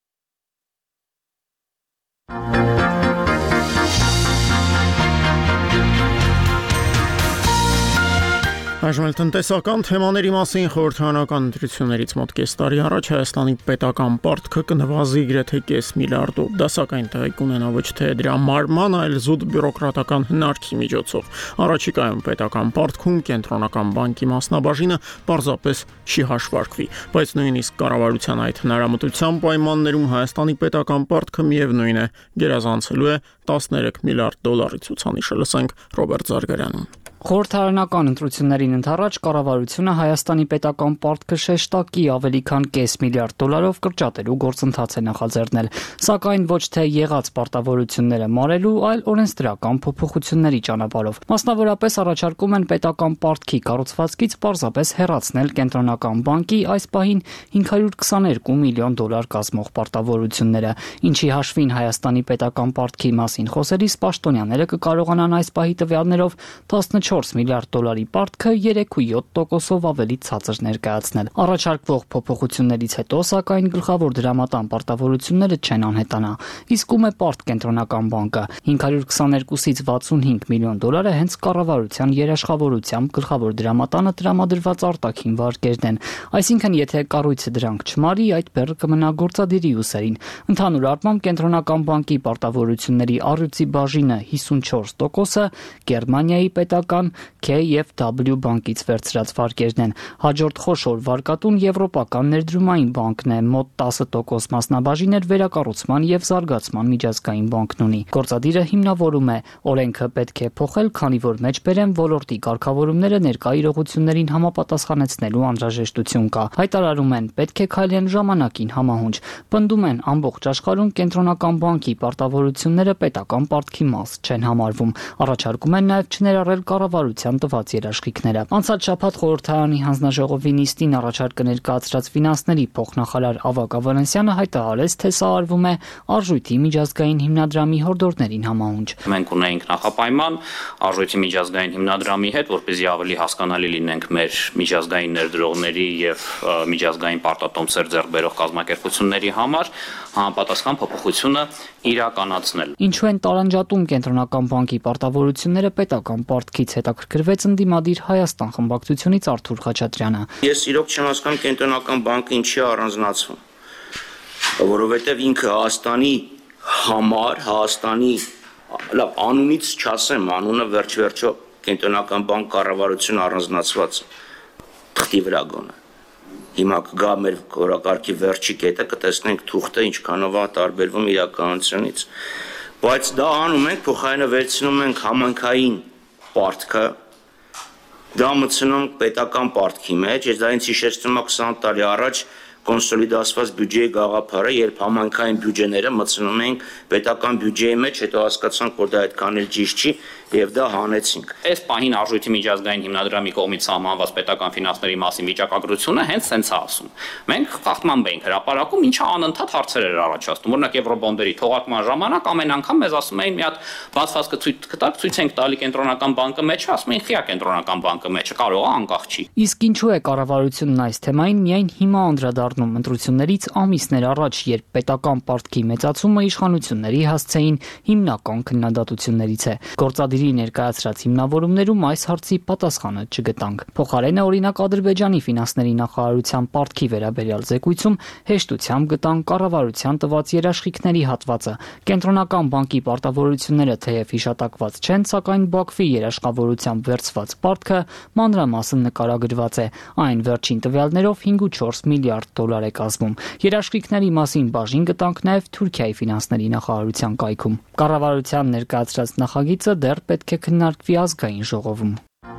Այժմ տնտեսական թեմաների մասին խորհրդարանական ընտրություններից մոտ կես տարի առաջ Հայաստանի պետական պարտքը կնվազի գրեթե կես միլիարդով, դասական տեղիք ունենա ոչ թե դրա մարման, այլ զուտ բյուրոկրատական հնարքի միջոցով։ Առաջիկայում պետական պարտքում կենտրոնական բանկի մասնաբաժինը պարզապես չի հաշվարկվի, բայց նույնիսկ կառավարության այդ հնարամտության պայմաններում Հայաստանի պետական պարտքը միևնույն է գերազանցելու է 13 միլիարդ դոլարի ցուցանիշը, լսենք Ռոբերտ Զարգարյանին։ Խորհրդարանական ընտրություններին ընդառաջ կառավարությունը Հայաստանի պետական պարտքը շեշտակի ավելի քան կես միլիարդ դոլարով կրճատելու գործընթաց է նախաձեռնել, սակայն ոչ թե եղած պարտավորությունները մարելու, այլ օրենսդրական փոփոխությունների ճանապարհով։ Մասնավորապես առաջարկում են պետական պարտքի կառուցվածքից պարզապես հեռացնել կենտրոնական բանկի այս պահին 522 միլիոն դոլար կազմող պարտավորությունները, ինչի հաշվին Հայաստանի պետական պարտքի մասին խոսելիս պաշտոնյաները կկարողանան այս պահի տվյալներով 14 միլիարդ դոլարի պարտքը 3.7%-ով ավելի ցածր ներկայացնել։ Առաջարկվող փոփոխություններից հետո, սակայն գլխավոր դրամատան պարտավորությունները չեն անհետանա։ Իսկում է պարտ կենտրոնական բանկը 522-ից 65 միլիոն դոլարը հենց կառավարության երաշխավորությամբ գլխավոր դրամատանը տրամադրված արտաքին վարկերն են։ Այսինքն, եթե կառույցը դրանք չմարի, այդ բեռը կմնա գործադիրի ուսերին։ Ընդհանուր առմամբ կենտրոնական բանկի պարտավորությունների առյուծի բաժինը 54%-ը Գերմանիայի պետական KfW բանկից վերցրած վարկերն են։ Հաջորդ խոշոր վարկատուն Եվրոպական ներդրումային բանկն է, մոտ 10% մասնաբաժիներ վերակառուցման եւ զարգացման միջազգային բանկն ունի։ Գործադիրը հիմնավորում է օրենքը պետք է փոխել, քանի որ մեջբերեմ ոլորտի կարգավորումները ներկա իրողություններին համապատասխանեցնելու անհրաժեշտություն կա։ Հայտարարում են պետք է քայլեն ժամանակին համահունչ։ Պնդում են ամբողջ աշխարհում կենտրոնական բանկի պարտավորությունները պետական պարտքի մաս չեն համարվում։ Առաջարկում են նաեւ չներառել կառավարության տված երաշխիքները։ Անցած շաբաթ խորհրդարանի հանձնաժողովի նիստին առաջարկը ներկայացրած ֆինանսների փոխնախարար Ավագ Ավանեսյանը հայտարարեց, թե սա արվում է արժույթի միջազգային հիմնադրամի հորդորներին համահունչ։ Մենք ունենք նախապայման արժույթի միջազգային հիմնադրամի հետ, որպեսզի ավելի հասկանալի լինենք մեր միջազգային ներդրողների եւ միջազգային պարտատոմսեր ձեռք բերող կազմակերպությունների համար համապատասխան փոփոխությունը իրականացնել։ Ինչու են տարանջատում կենտրոնական բանկի պարտավորությունները պետական պարտքից, հետաքրքրվեց ընդդիմադիր Հայաստան խմբակցությունից Արթուր Խաչատրյանը։ Ես իրոք չեմ հասկանում կենտրոնական բանկը ինչի է առանձնացվում, որովհետև ինքը Հայաստանի համար, Հայաստանի լավ անունից չասեմ, անունը վերջ-վերջո կենտրոնական բանկ կառավարություն առանձնացված թղթի վրա գոնե։ Հիմա կգա մեր օրակարգի վերջի կետը, կտեսնենք թուղթը ինչքանով է տարբերվում իրականությունից, բայց դա անում ենք, փոխարենը վերցնում ենք համանքային պարտքը, դա մտցնում պետական պարտքի մեջ, ես դա ինձ հիշեցնում է 20 տարի առաջ կոնսոլիդացված բյուջեի գաղափարը, երբ համանքային բյուջեները մտցնում ենք պետական բյուջեի մեջ, հետո հասկացանք, որ դա այդքան էլ ճիշտ չի, եւ դա հանեցինք։ Այս պահին Արժույթի միջազգային հիմնադրամի կողմից սահմանված պետական ֆինանսների մասին վիճակագրությունը հենց սենց է ասում։ Մենք խախտման ենք հրապարակում, ինչը անընդհատ հարցեր էր առաջացնում։ Օրինակ Եվրոբոնդերի թողարկման ժամանակ ամեն անգամ մեզ ասում էին մի հատ բացվածքը ցույց ենք տալի կենտրոնական բանկը մեջը, ասում էին խիա կենտրոնական բանկը մեջը, կարող է անկախ չի։ Իսկ ինչու է կառավարությունն այս թեմային միայն հիմա անդրադառնում ընտրություններից ամիսներ առաջ, երբ պետական պարտքի մեծացումը իշխանությունների հասցեին հիմնական քննադատություններից է։ Գործադիրի ներկայացրած հիմնավորումներում այս հարցի պատասխանը չգտանք։ Փոխարենը օրինակ Ադրբեջանի ֆինանսների նախարարության պարտքի վերաբերյալ զեկույցում հեշտությամբ գտան կառավարության տված երաշխիքների հատվածը։ Կենտրոնական բանկի պարտավորությունները թեև հիշատակված չեն, սակայն Բաքվի երաշխավորությամբ վերցված պարտքը մանրամասն նկարագրված է։ Այն վերջին տվյալներով 5.4 միլիարդ դոլար է կազմում։ Երաշխիքների մասին բաժին գտանք նաև Թուրքիայի ֆինանսների նախարարության կայքում։ Կառավարության ներկայացրած նախագիծը դեռ պետք է քննարկվի ազգային ժողովում։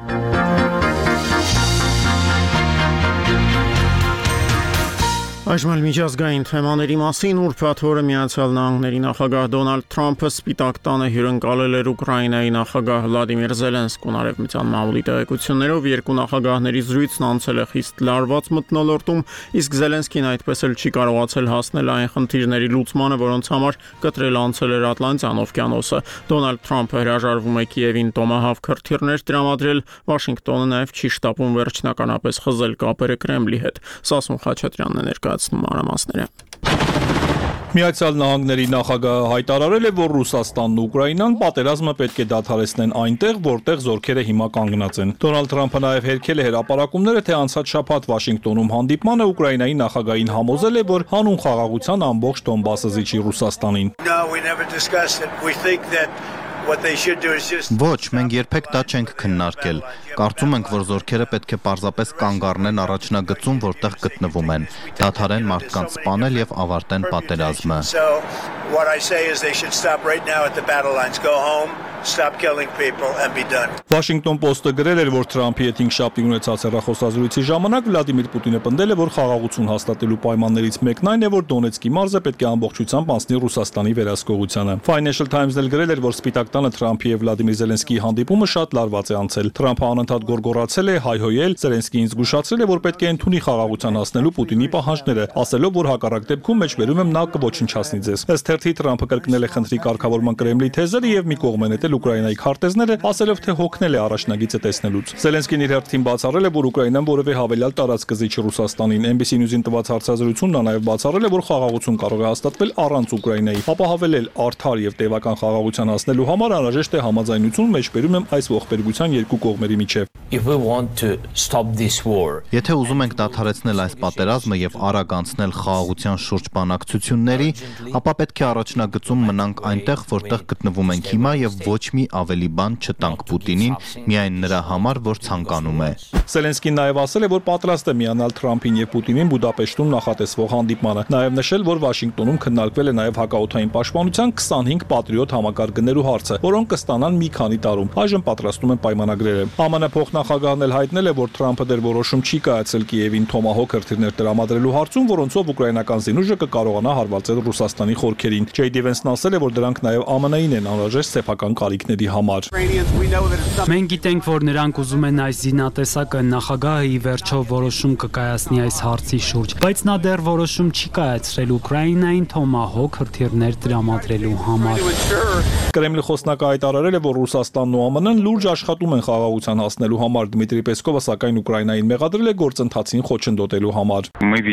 Այժմ միջազգային թեմաների մասին ուրբաթ օրը Միացյալ Նահանգների նախագահ Դոնալդ Թրամփը Սպիտակ տանը հյուրընկալել էր Ուկրաինայի նախագահ Վլադիմիր Զելենսկուն։ Արևմտյան մամուլի տեղեկություններով երկու նախագահների զրույցն անցել է խիստ լարված մթնոլորտում, իսկ Զելենսկին այդպես էլ չի կարողացել հասնել այն խնդիրների լուծմանը, որոնց համար կտրել անցել էր Ատլանտյան օվկիանոսը։ Դոնալդ Թրամփը հրաժարվում է Կիևին տոմահավք հրթիռներ տրամադրել, Վաշինգտոնը նաև չի շտապում վերջնականապես խզել կապերը Կրեմլի հետ։ Սասուն Խաչատրյանն է ներկայացնում մանրամասները։ Միացյալ Նահանգների նախագահը հայտարարել է, որ Ռուսաստանն ու Ուկրաինան պատերազմը պետք է դադարեցնեն այնտեղ, որտեղ զորքերը հիմա կանգնած են։ Դոնալդ Թրամփը նաև հերքել է հրապարակումները, թե անցած շաբաթ Վաշինգտոնում հանդիպմանը Ուկրաինայի նախագահին համոզել է, որ հանուն խաղաղության ամբողջ Դոնբասը զիջի Ռուսաստանին։ Ոչ, մենք երբեք դա չենք քննարկել։ Կարծում ենք, որ զորքերը պետք է պարզապես կանգ առնեն առաջնագծում, որտեղ գտնվում են, դադարեն մարդկանց սպանել եւ ավարտեն պատերազմը։ Washington Post-ը գրել էր, որ Թրամփի հետ 5 շաբթի ունեցած հեռախոսազրույցի ժամանակ Վլադիմիր Պուտինը պնդել է, որ խաղաղություն հաստատելու պայմաններից մեկն այն է, որ Դոնեցկի մարզը պետք է ամբողջությամբ անցնի Ռուսաստանի վերահսկողությանը։ Financial Times-ն էլ գրել էր, որ Սպիտակ տանը Թրամփի եւ Վլադիմիր Զելենսկիի հանդիպումը շատ լարված է անցել։ Թրամփը անընդհատ գոռգոռացել է, հայհոյել, Զելենսկին զգուշացրել է, որ պետք է ընդունի խաղաղության հասնելու Պուտինի պահանջները, ասելով, որ հակառակ դեպքում մեջբերում եմ նա կոչնչացնի ձեզ։ Ըստ թերթի Թրամփը կրկնել է խնդրի կարգավորման Կրեմլի թեզերը եւ մի կողմ է նետել Ուկրաինայի քարտեզները, ասելով, թե հոգնել է առաջնագիծը տեսնելուց։ Զելենսկին իր հերթին բացառել է, որ Ուկրաինան որևէ հավելյալ տարածք կզիջի Ռուսաստանին։ NBC News-ին տված հարցազրույցում նա նաև բացառել է, որ խաղաղություն կարող է հաստատվել առանց Ուկրաինայի։ Ապահովել արդար եւ տևական խաղաղության հասնելու համար անհրաժեշտ է համաձայնություն, մեջբերում եմ այս ողբերգության երկու կողմերի միջև։ Եթե ուզում ենք դադարեցնել այս պատերազմը եւ արագ անցնել խաղաղության շուրջ բանակցությունների, ապա պետք է առաջնագծում մնանք այնտեղ, որտեղ գտնվում ենք հիմա եւ ոչ մի ավելի բան չտանք Պուտինին, միայն նրա համար, որ ցանկանում է։ Զելենսկին նաև ասել է, որ պատրաստ է միանալ Թրամփին եւ Պուտինին Բուդապեշտում նախատեսվող հանդիպմանը։ Նաև նշել, որ Վաշինգտոնում քննարկվել է նաև հակաօդային պաշտպանության 25 Patriot համակարգերու հարցը, որոնք կստանան մի քանի տարում։ Այժմ պատրաստում են պայմանագրերը։ ԱՄՆ փոխնախագահն էլ հայտնել է, որ Թրամփը դեռ որոշում չի կայացել Կիևին Թոմահոք հրթիռներ տրամադրելու հարցում, որոնցով ուկրաինական զինուժը կկարողանա հարվածել Ռուսաստանի խորքերին։ J.D. Vance-ն ասել է, որ դրանք նաև ԱՄՆ-ին են անհրաժեշտ սեփական կարիքների համար։ Մենք գիտենք, որ նրանք ուզում են այս զինատեսակը, նախագահը ի վերջո որոշում կկայացնի այս հարցի շուրջ, բայց նա դեռ որոշում չի կայացրել Ուկրաինային Թոմահոք հրթիռներ տրամադրելու համար։ Կրեմլի խոսնակը հայտարարել է, որ Ռուսաստանն ու ԱՄՆ-ն լուրջ աշխատում են խաղաղության հասնելու համար։ Դմիտրի Պեսկովը սակայն Ուկրաինային մեղադրել է գործընթացին խոչընդոտելու համար։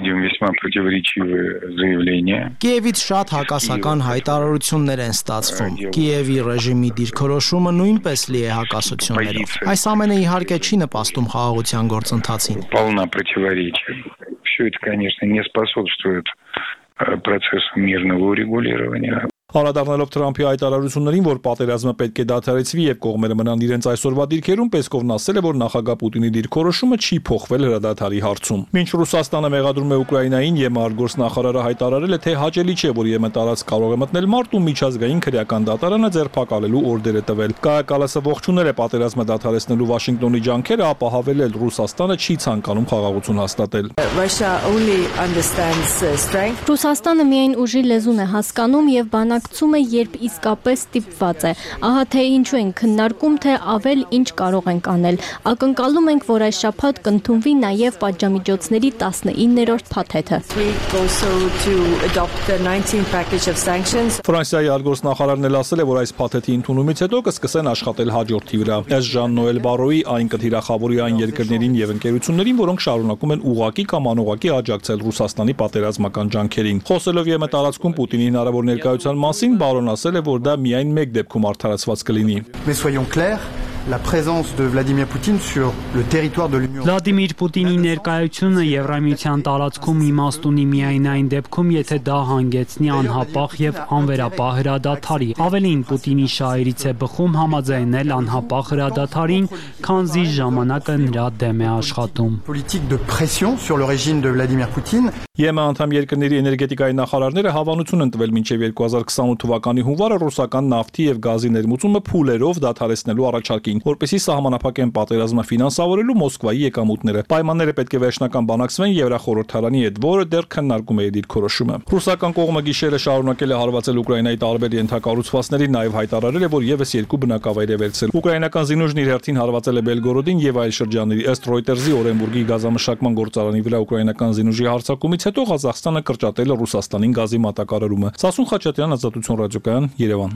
Կիևից շատ հակասական հայտարարություններ են ստացվում։ Կիևի ռեժիմի դիրքորոշումը նույնպես լի է հակասություններով։ Այս ամենը իհարկե չի նպաստում խաղաղության գործընթացին։ Все это, конечно, не способствует процессу мирного урегулирования. Անդրադառնալով Թրամփի հայտարարություններին, որ պատերազմը պետք է դադարեցվի եւ կողմերը մնան իրենց այսօրվա դիրքերում, Պեսկովն ասել է, որ նախագահ Պուտինի դիրքորոշումը չի փոխվել հրադադարի հարցում։ Մինչ Ռուսաստանը մեղադրում է Ուկրաինային, ԵՄ գործնախարարը հայտարարել է, թե հաճելի չէ, որ ԵՄ տարածք կարող է մտնել մարտ ու միջազգային քրեական դատարանը ձերբակալելու օրդեր է տվել։ Կայա Կալասը ողջունել է պատերազմը դադարեցնելու Վաշինգտոնի ջանքերը, ապահովել է Ռուսաստանը չի ցանկանում խաղաղություն հաստատել։ Ռուսաստանը միայն ուժի լեզուն է հասկանում եւ բանակ մասնակցում է, երբ իսկապես ստիպված է։ Ահա թե ինչու ենք քննարկում, թե ավել ինչ կարող ենք անել։ Ակնկալում ենք, որ այս շաբաթ կընդունվի նաև պատժամիջոցների 19-րդ փաթեթը։ Ֆրանսիայի արտգործնախարարն էլ ասել է, որ այս փաթեթի ընդունումից հետո կսկսեն աշխատել հաջորդի վրա։ Ըստ Ժան-Նոել Բարոյի, այն կթիրախավորի այն երկրներին եւ ընկերություններին, որոնք շարունակում են ուղղակի կամ անուղղակի աջակցել Ռուսաստանի պատերազմական ջանքերին։ Խոսելով ԵՄ տարածքում Պուտինի հնարավոր ներկայության մասին, Բարոն ասել է, որ դա միայն մեկ դեպքում արդարացված կլինի։ La présence de Vladimir Poutine sur le territoire de l'Union. Վլադիմիր Պուտինի ներկայությունը Եվրամիության տարածքում իմաստ ունի միայն այն դեպքում, եթե դա հանգեցնի անհապաղ եւ անվերապահ հրադադարի։ Ավելին, Պուտինի շահերից է բխում համաձայնել անհապաղ հրադադարին, քանզի ժամանակը նրա դեմ է աշխատում։ Politique de pression sur le régime de Vladimir Poutine. ԵՄ անդամ երկրների էներգետիկայի նախարարները հավանություն են տվել մինչև 2028 թվականի հունվարը ռուսական նավթի եւ գազի ներմուծումը փուլերով դադարեցնելու առաջարկին, որպեսզի սահմանափակեն պատերազմը ֆինանսավորելու Մոսկվայի եկամուտները։ Պայմանները պետք է վերջնական բանակցվեն Եվրախորհրդարանի հետ, որը դեռ քննարկում է դիրքորոշումը։ Ռուսական կողմը գիշերը շարունակել է հարվածել Ուկրաինայի տարբեր ենթակառուցվածքների, նաև հայտարարել է, որ եւս 2 բնակավայր է վերցել։ Ուկրաինական զինուժն իր հերթին հարվածել է Բելգորոդին եւ այլ շրջանների։ Ըստ Reuters-ի Օրենբուրգի գազամշակման գործարանի վրա ուկրաինական զինուժի հարձակումից հետո Ղազախստանը կրճատել է Ռուսաստանին գազի մատակարարումը։ Սասուն Խաչատրյան, Ազատություն ռադիոկայան, Երևան։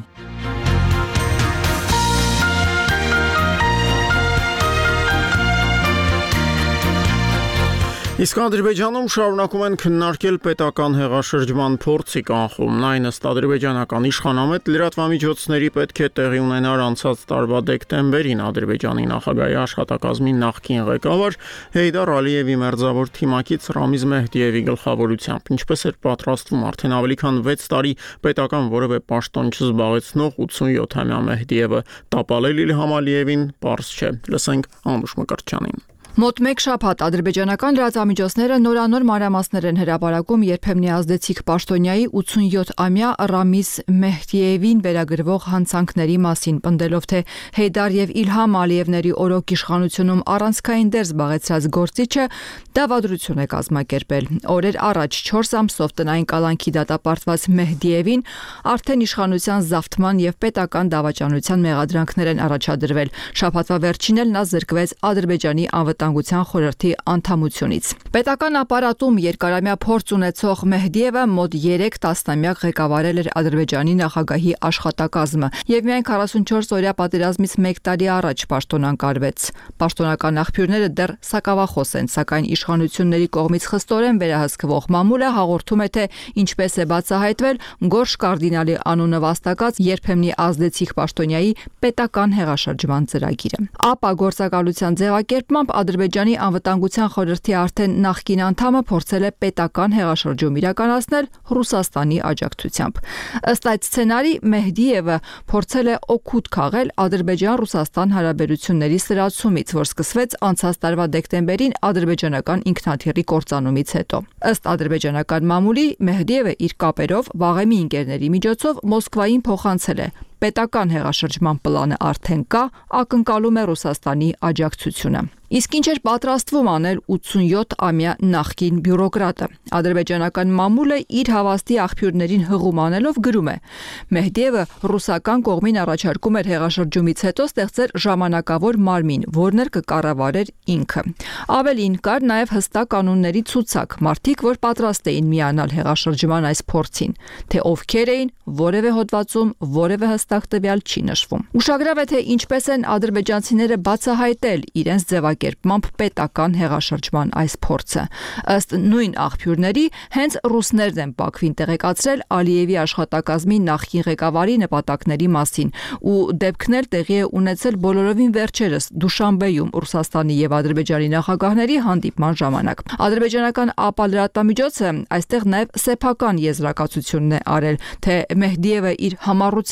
Իսկ Ադրբեջանում շարունակում են քննարկել պետական հեղաշրջման փորձի կանխումն, այն ըստ ադրբեջանական իշխանամետ լրատվամիջոցների պետք է տեղի ունենար անցած տարվա դեկտեմբերին Ադրբեջանի նախագահի աշխատակազմի նախկին ղեկավար Հեյդար Ալիևի մերձավոր թիմակից Ռամիզ Մեհդիևի գլխավորությամբ, ինչպես էր պատրաստվում արդեն ավելի քան 6 տարի պետական որևէ պաշտոն չզբաղեցնող 87-ամյա Մեհդիևը տապալել Իլհամ Ալիևին, պարզ չէ։ Լսենք Անուշ Մկրտչյանին։ Մոտ մեկ շաբաթ ադրբեջանական լրատվամիջոցները նորանոր մանրամասներ են հրապարակում երբեմնի ազդեցիկ պաշտոնյայի 87-ամյա Ռամիզ Մեհդիևին վերագրվող հանցանքների մասին, պնդելով թե Հեյդար եւ Իլհամ Ալիևների օրոք իշխանությունում առանցքային դեր զբաղեցրած գործիչը դավադրություն է կազմակերպել։ Օրեր առաջ 4 ամսով տնային կալանքի դատապարտված Մեհդիևին արդեն իշխանության զավթման եւ պետական դավաճանության մեղադրանքներ են առաջադրվել։ Շաբաթվա վերջին էլ նա զրկվեց Ադրբեջանի անվտանգության խորհրդի անդամությունից։ Պետական ապարատում երկարամյա փորձ ունեցող Մեհդիևը մոտ 3 տասնամյակ ղեկավարել էր Ադրբեջանի նախագահի աշխատակազմը եւ միայն 44 օրյա պատերազմից 1 տարի առաջ պաշտոնակարգվեց։ Պաշտոնական աղբյուրները դեռ սակավախոս են, սակայն իշխանությունների կողմից խստորեն վերահսկվող մամուլը հաղորդում է, թե ինչպես է բացահայտվել Գորշ կարդինալի անունը վաստակած երբեմնի ազդեցիկ պաշտոնյայի պետական հեղաշրջման ծրագիրը։ ԱՊԱ գործակալության ձևակերպմամբ Ադրբեջանի անվտանգության խորհրդի արդեն նախկին անդամը փորձել է պետական հեղաշրջում իրականացնել Ռուսաստանի աջակցությամբ։ Ըստ այդ սցենարի Մեհդիևը փորձել է օգուտ քաղել Ադրբեջան-Ռուսաստան հարաբերությունների սրացումից, որ սկսվեց անցած տարվա դեկտեմբերին ադրբեջանական ինքնաթիռի կործանումից հետո։ Ըստ ադրբեջանական մամուլի Մեհդիևը իր կապերով վաղեմի ընկերների միջոցով Մոսկվային փոխանցել է պետական հեղաշրջման պլանը արդեն կա, ակնկալում է Ռուսաստանի աջակցությունը։ Իսկ ինչ էր պատրաստվում անել 87-ամյա նախկին բյուրոկրատը։ Ադրբեջանական մամուլը իր հավաստի աղբյուրներին հղում անելով գրում է. Մեհդիևը ռուսական կողմին առաջարկում էր հեղաշրջումից հետո ստեղծել ժամանակավոր մարմին, որն էր կկառավարեր ինքը։ Ավելին կար նաև հստակ կանոնների ցուցակ, մարդիկ, որ պատրաստ էին միանալ հեղաշրջման այս փորձին, թե ովքեր էին, որևէ հոդվածում, որևէ հստակ տվյալ չի նշվում։ Ուշագրավ է, թե ինչպես են ադրբեջանցիները բացահայտել իրենց ձևակերպմամբ պետական հեղաշրջման այս փորձը։ Ըստ նույն աղբյուրների, հենց ռուսներն են Բաքվին տեղեկացրել Ալիևի աշխատակազմի նախկին ղեկավարի նպատակների մասին, ու դեպքն էլ տեղի է ունեցել բոլորովին վերջերս Դուշանբեում Ռուսաստանի եւ Ադրբեջանի նախագահների հանդիպման ժամանակ։ Ադրբեջանական ԱՊԱ լրատվամիջոցը այստեղ նաև սեփական եզրակացությունն է արել, թե Մեհդիևը իր համառությամբ թերևս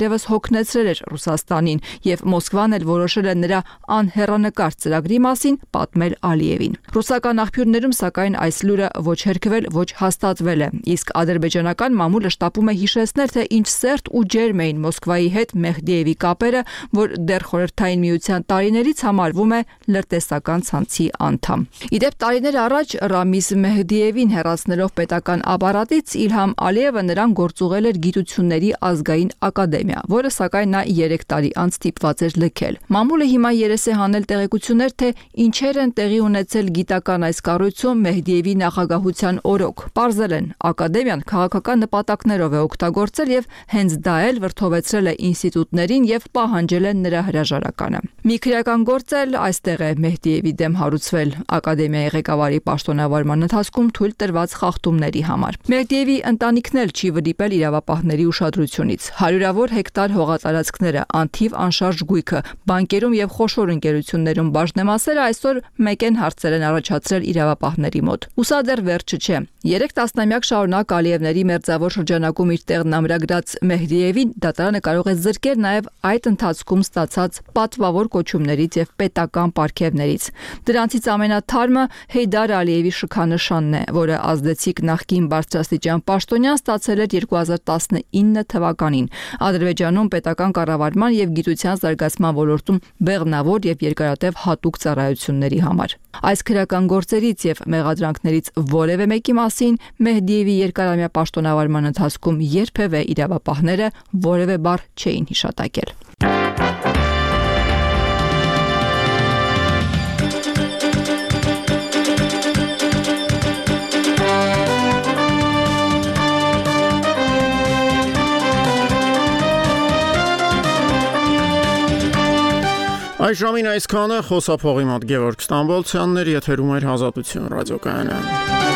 եւս հոգնեցրել էր Ռուսաստանին, եւ Մոսկվան էլ որոշել է նրա անհեռանկար ծրագրի մասին պատմել Ալիևին։ Ռուսական աղբյուրներում սակայն այս լուրը ոչ հերքվել, ոչ հաստատվել է, իսկ ադրբեջանական մամուլը շտապում է հիշեցնել, թե ինչ սերտ ու ջերմ էին Մոսկվայի հետ Մեհդիևի կապերը, որ դեռ Խորհրդային Միության տարիներից համարվում է լրտեսական ցանցի անդամ։ Իդեպ տարիներ առաջ Ռամիզ Մեհդիևին հեռացնելով պետական ապարատից Իլհամ Ալիևը նրան գործուղել էր Գիտությունների ազգային ակադեմիա, որը սակայն նա 3 տարի անց ստիպված էր լքել։ Մամուլը հիմա երես է հանել տեղեկություններ, թե ինչեր են տեղի ունեցել գիտական այս կառույցում Մեհդիևի նախագահության օրոք։ Պարզել են, ակադեմիան քաղաքական նպատակներով է օգտագործել եւ հենց դա էլ վրթովեցրել է ինստիտուտներին եւ պահանջել են նրա հրաժարականը։ Մի քրեական գործ էլ այստեղ է Մեհդիևի դեմ հարուցվել ակադեմիայի ղեկավարի պաշտոնավարման ընթացքում թույլ տրված խախտումների համար։ Մեհդիևի ընտանիքն էլ չի վրիպել իրավապահների ուշադրությունից։ Հարյուրավոր հեկտար հողատարածքները, անթիվ անշարժ գույքը, բանկերում եւ խոշոր ընկերություններում բաժնեմասերը այսօր մեկ են հարցեր են առաջացրել իրավապահների մոտ։ Ու սա դեռ վերջը չէ։ 3 տասնամյակ շարունակ Ալիևների մերձավոր շրջանակում իր տեղն ամրագրած Մեհդիևին դատարանը կարող է զրկել նաեւ այդ ընթացքում ստացած պատվավոր կոչումներից եւ պետական պարգևներից։ Դրանցից ամենաթարմը Հեյդար Ալիևի շքանշանն է, որը ազդեցիկ նախկին բարձրաստիճան պաշտոնյան ստացել էր 2019 թվականին Ադրբեջանում պետական կառավարման եւ գիտության զարգացման ոլորտում բեղմնավոր եւ երկարատև հատուկ ծառայությունների համար։ Այս քրական գործերից եւ մեղադրանքներից որևէ մեկի մասին Մեհդիևի երկարամյա պաշտոնավարման ընթացքում երբևէ իրավապահները որևէ բառ չէին հիշատակել։ Այժմին այսքանը խոսափողի մոտ Գևորգ Ստամբոլցյանն էր, եթերում էր Ազատություն ռադիոկայանը։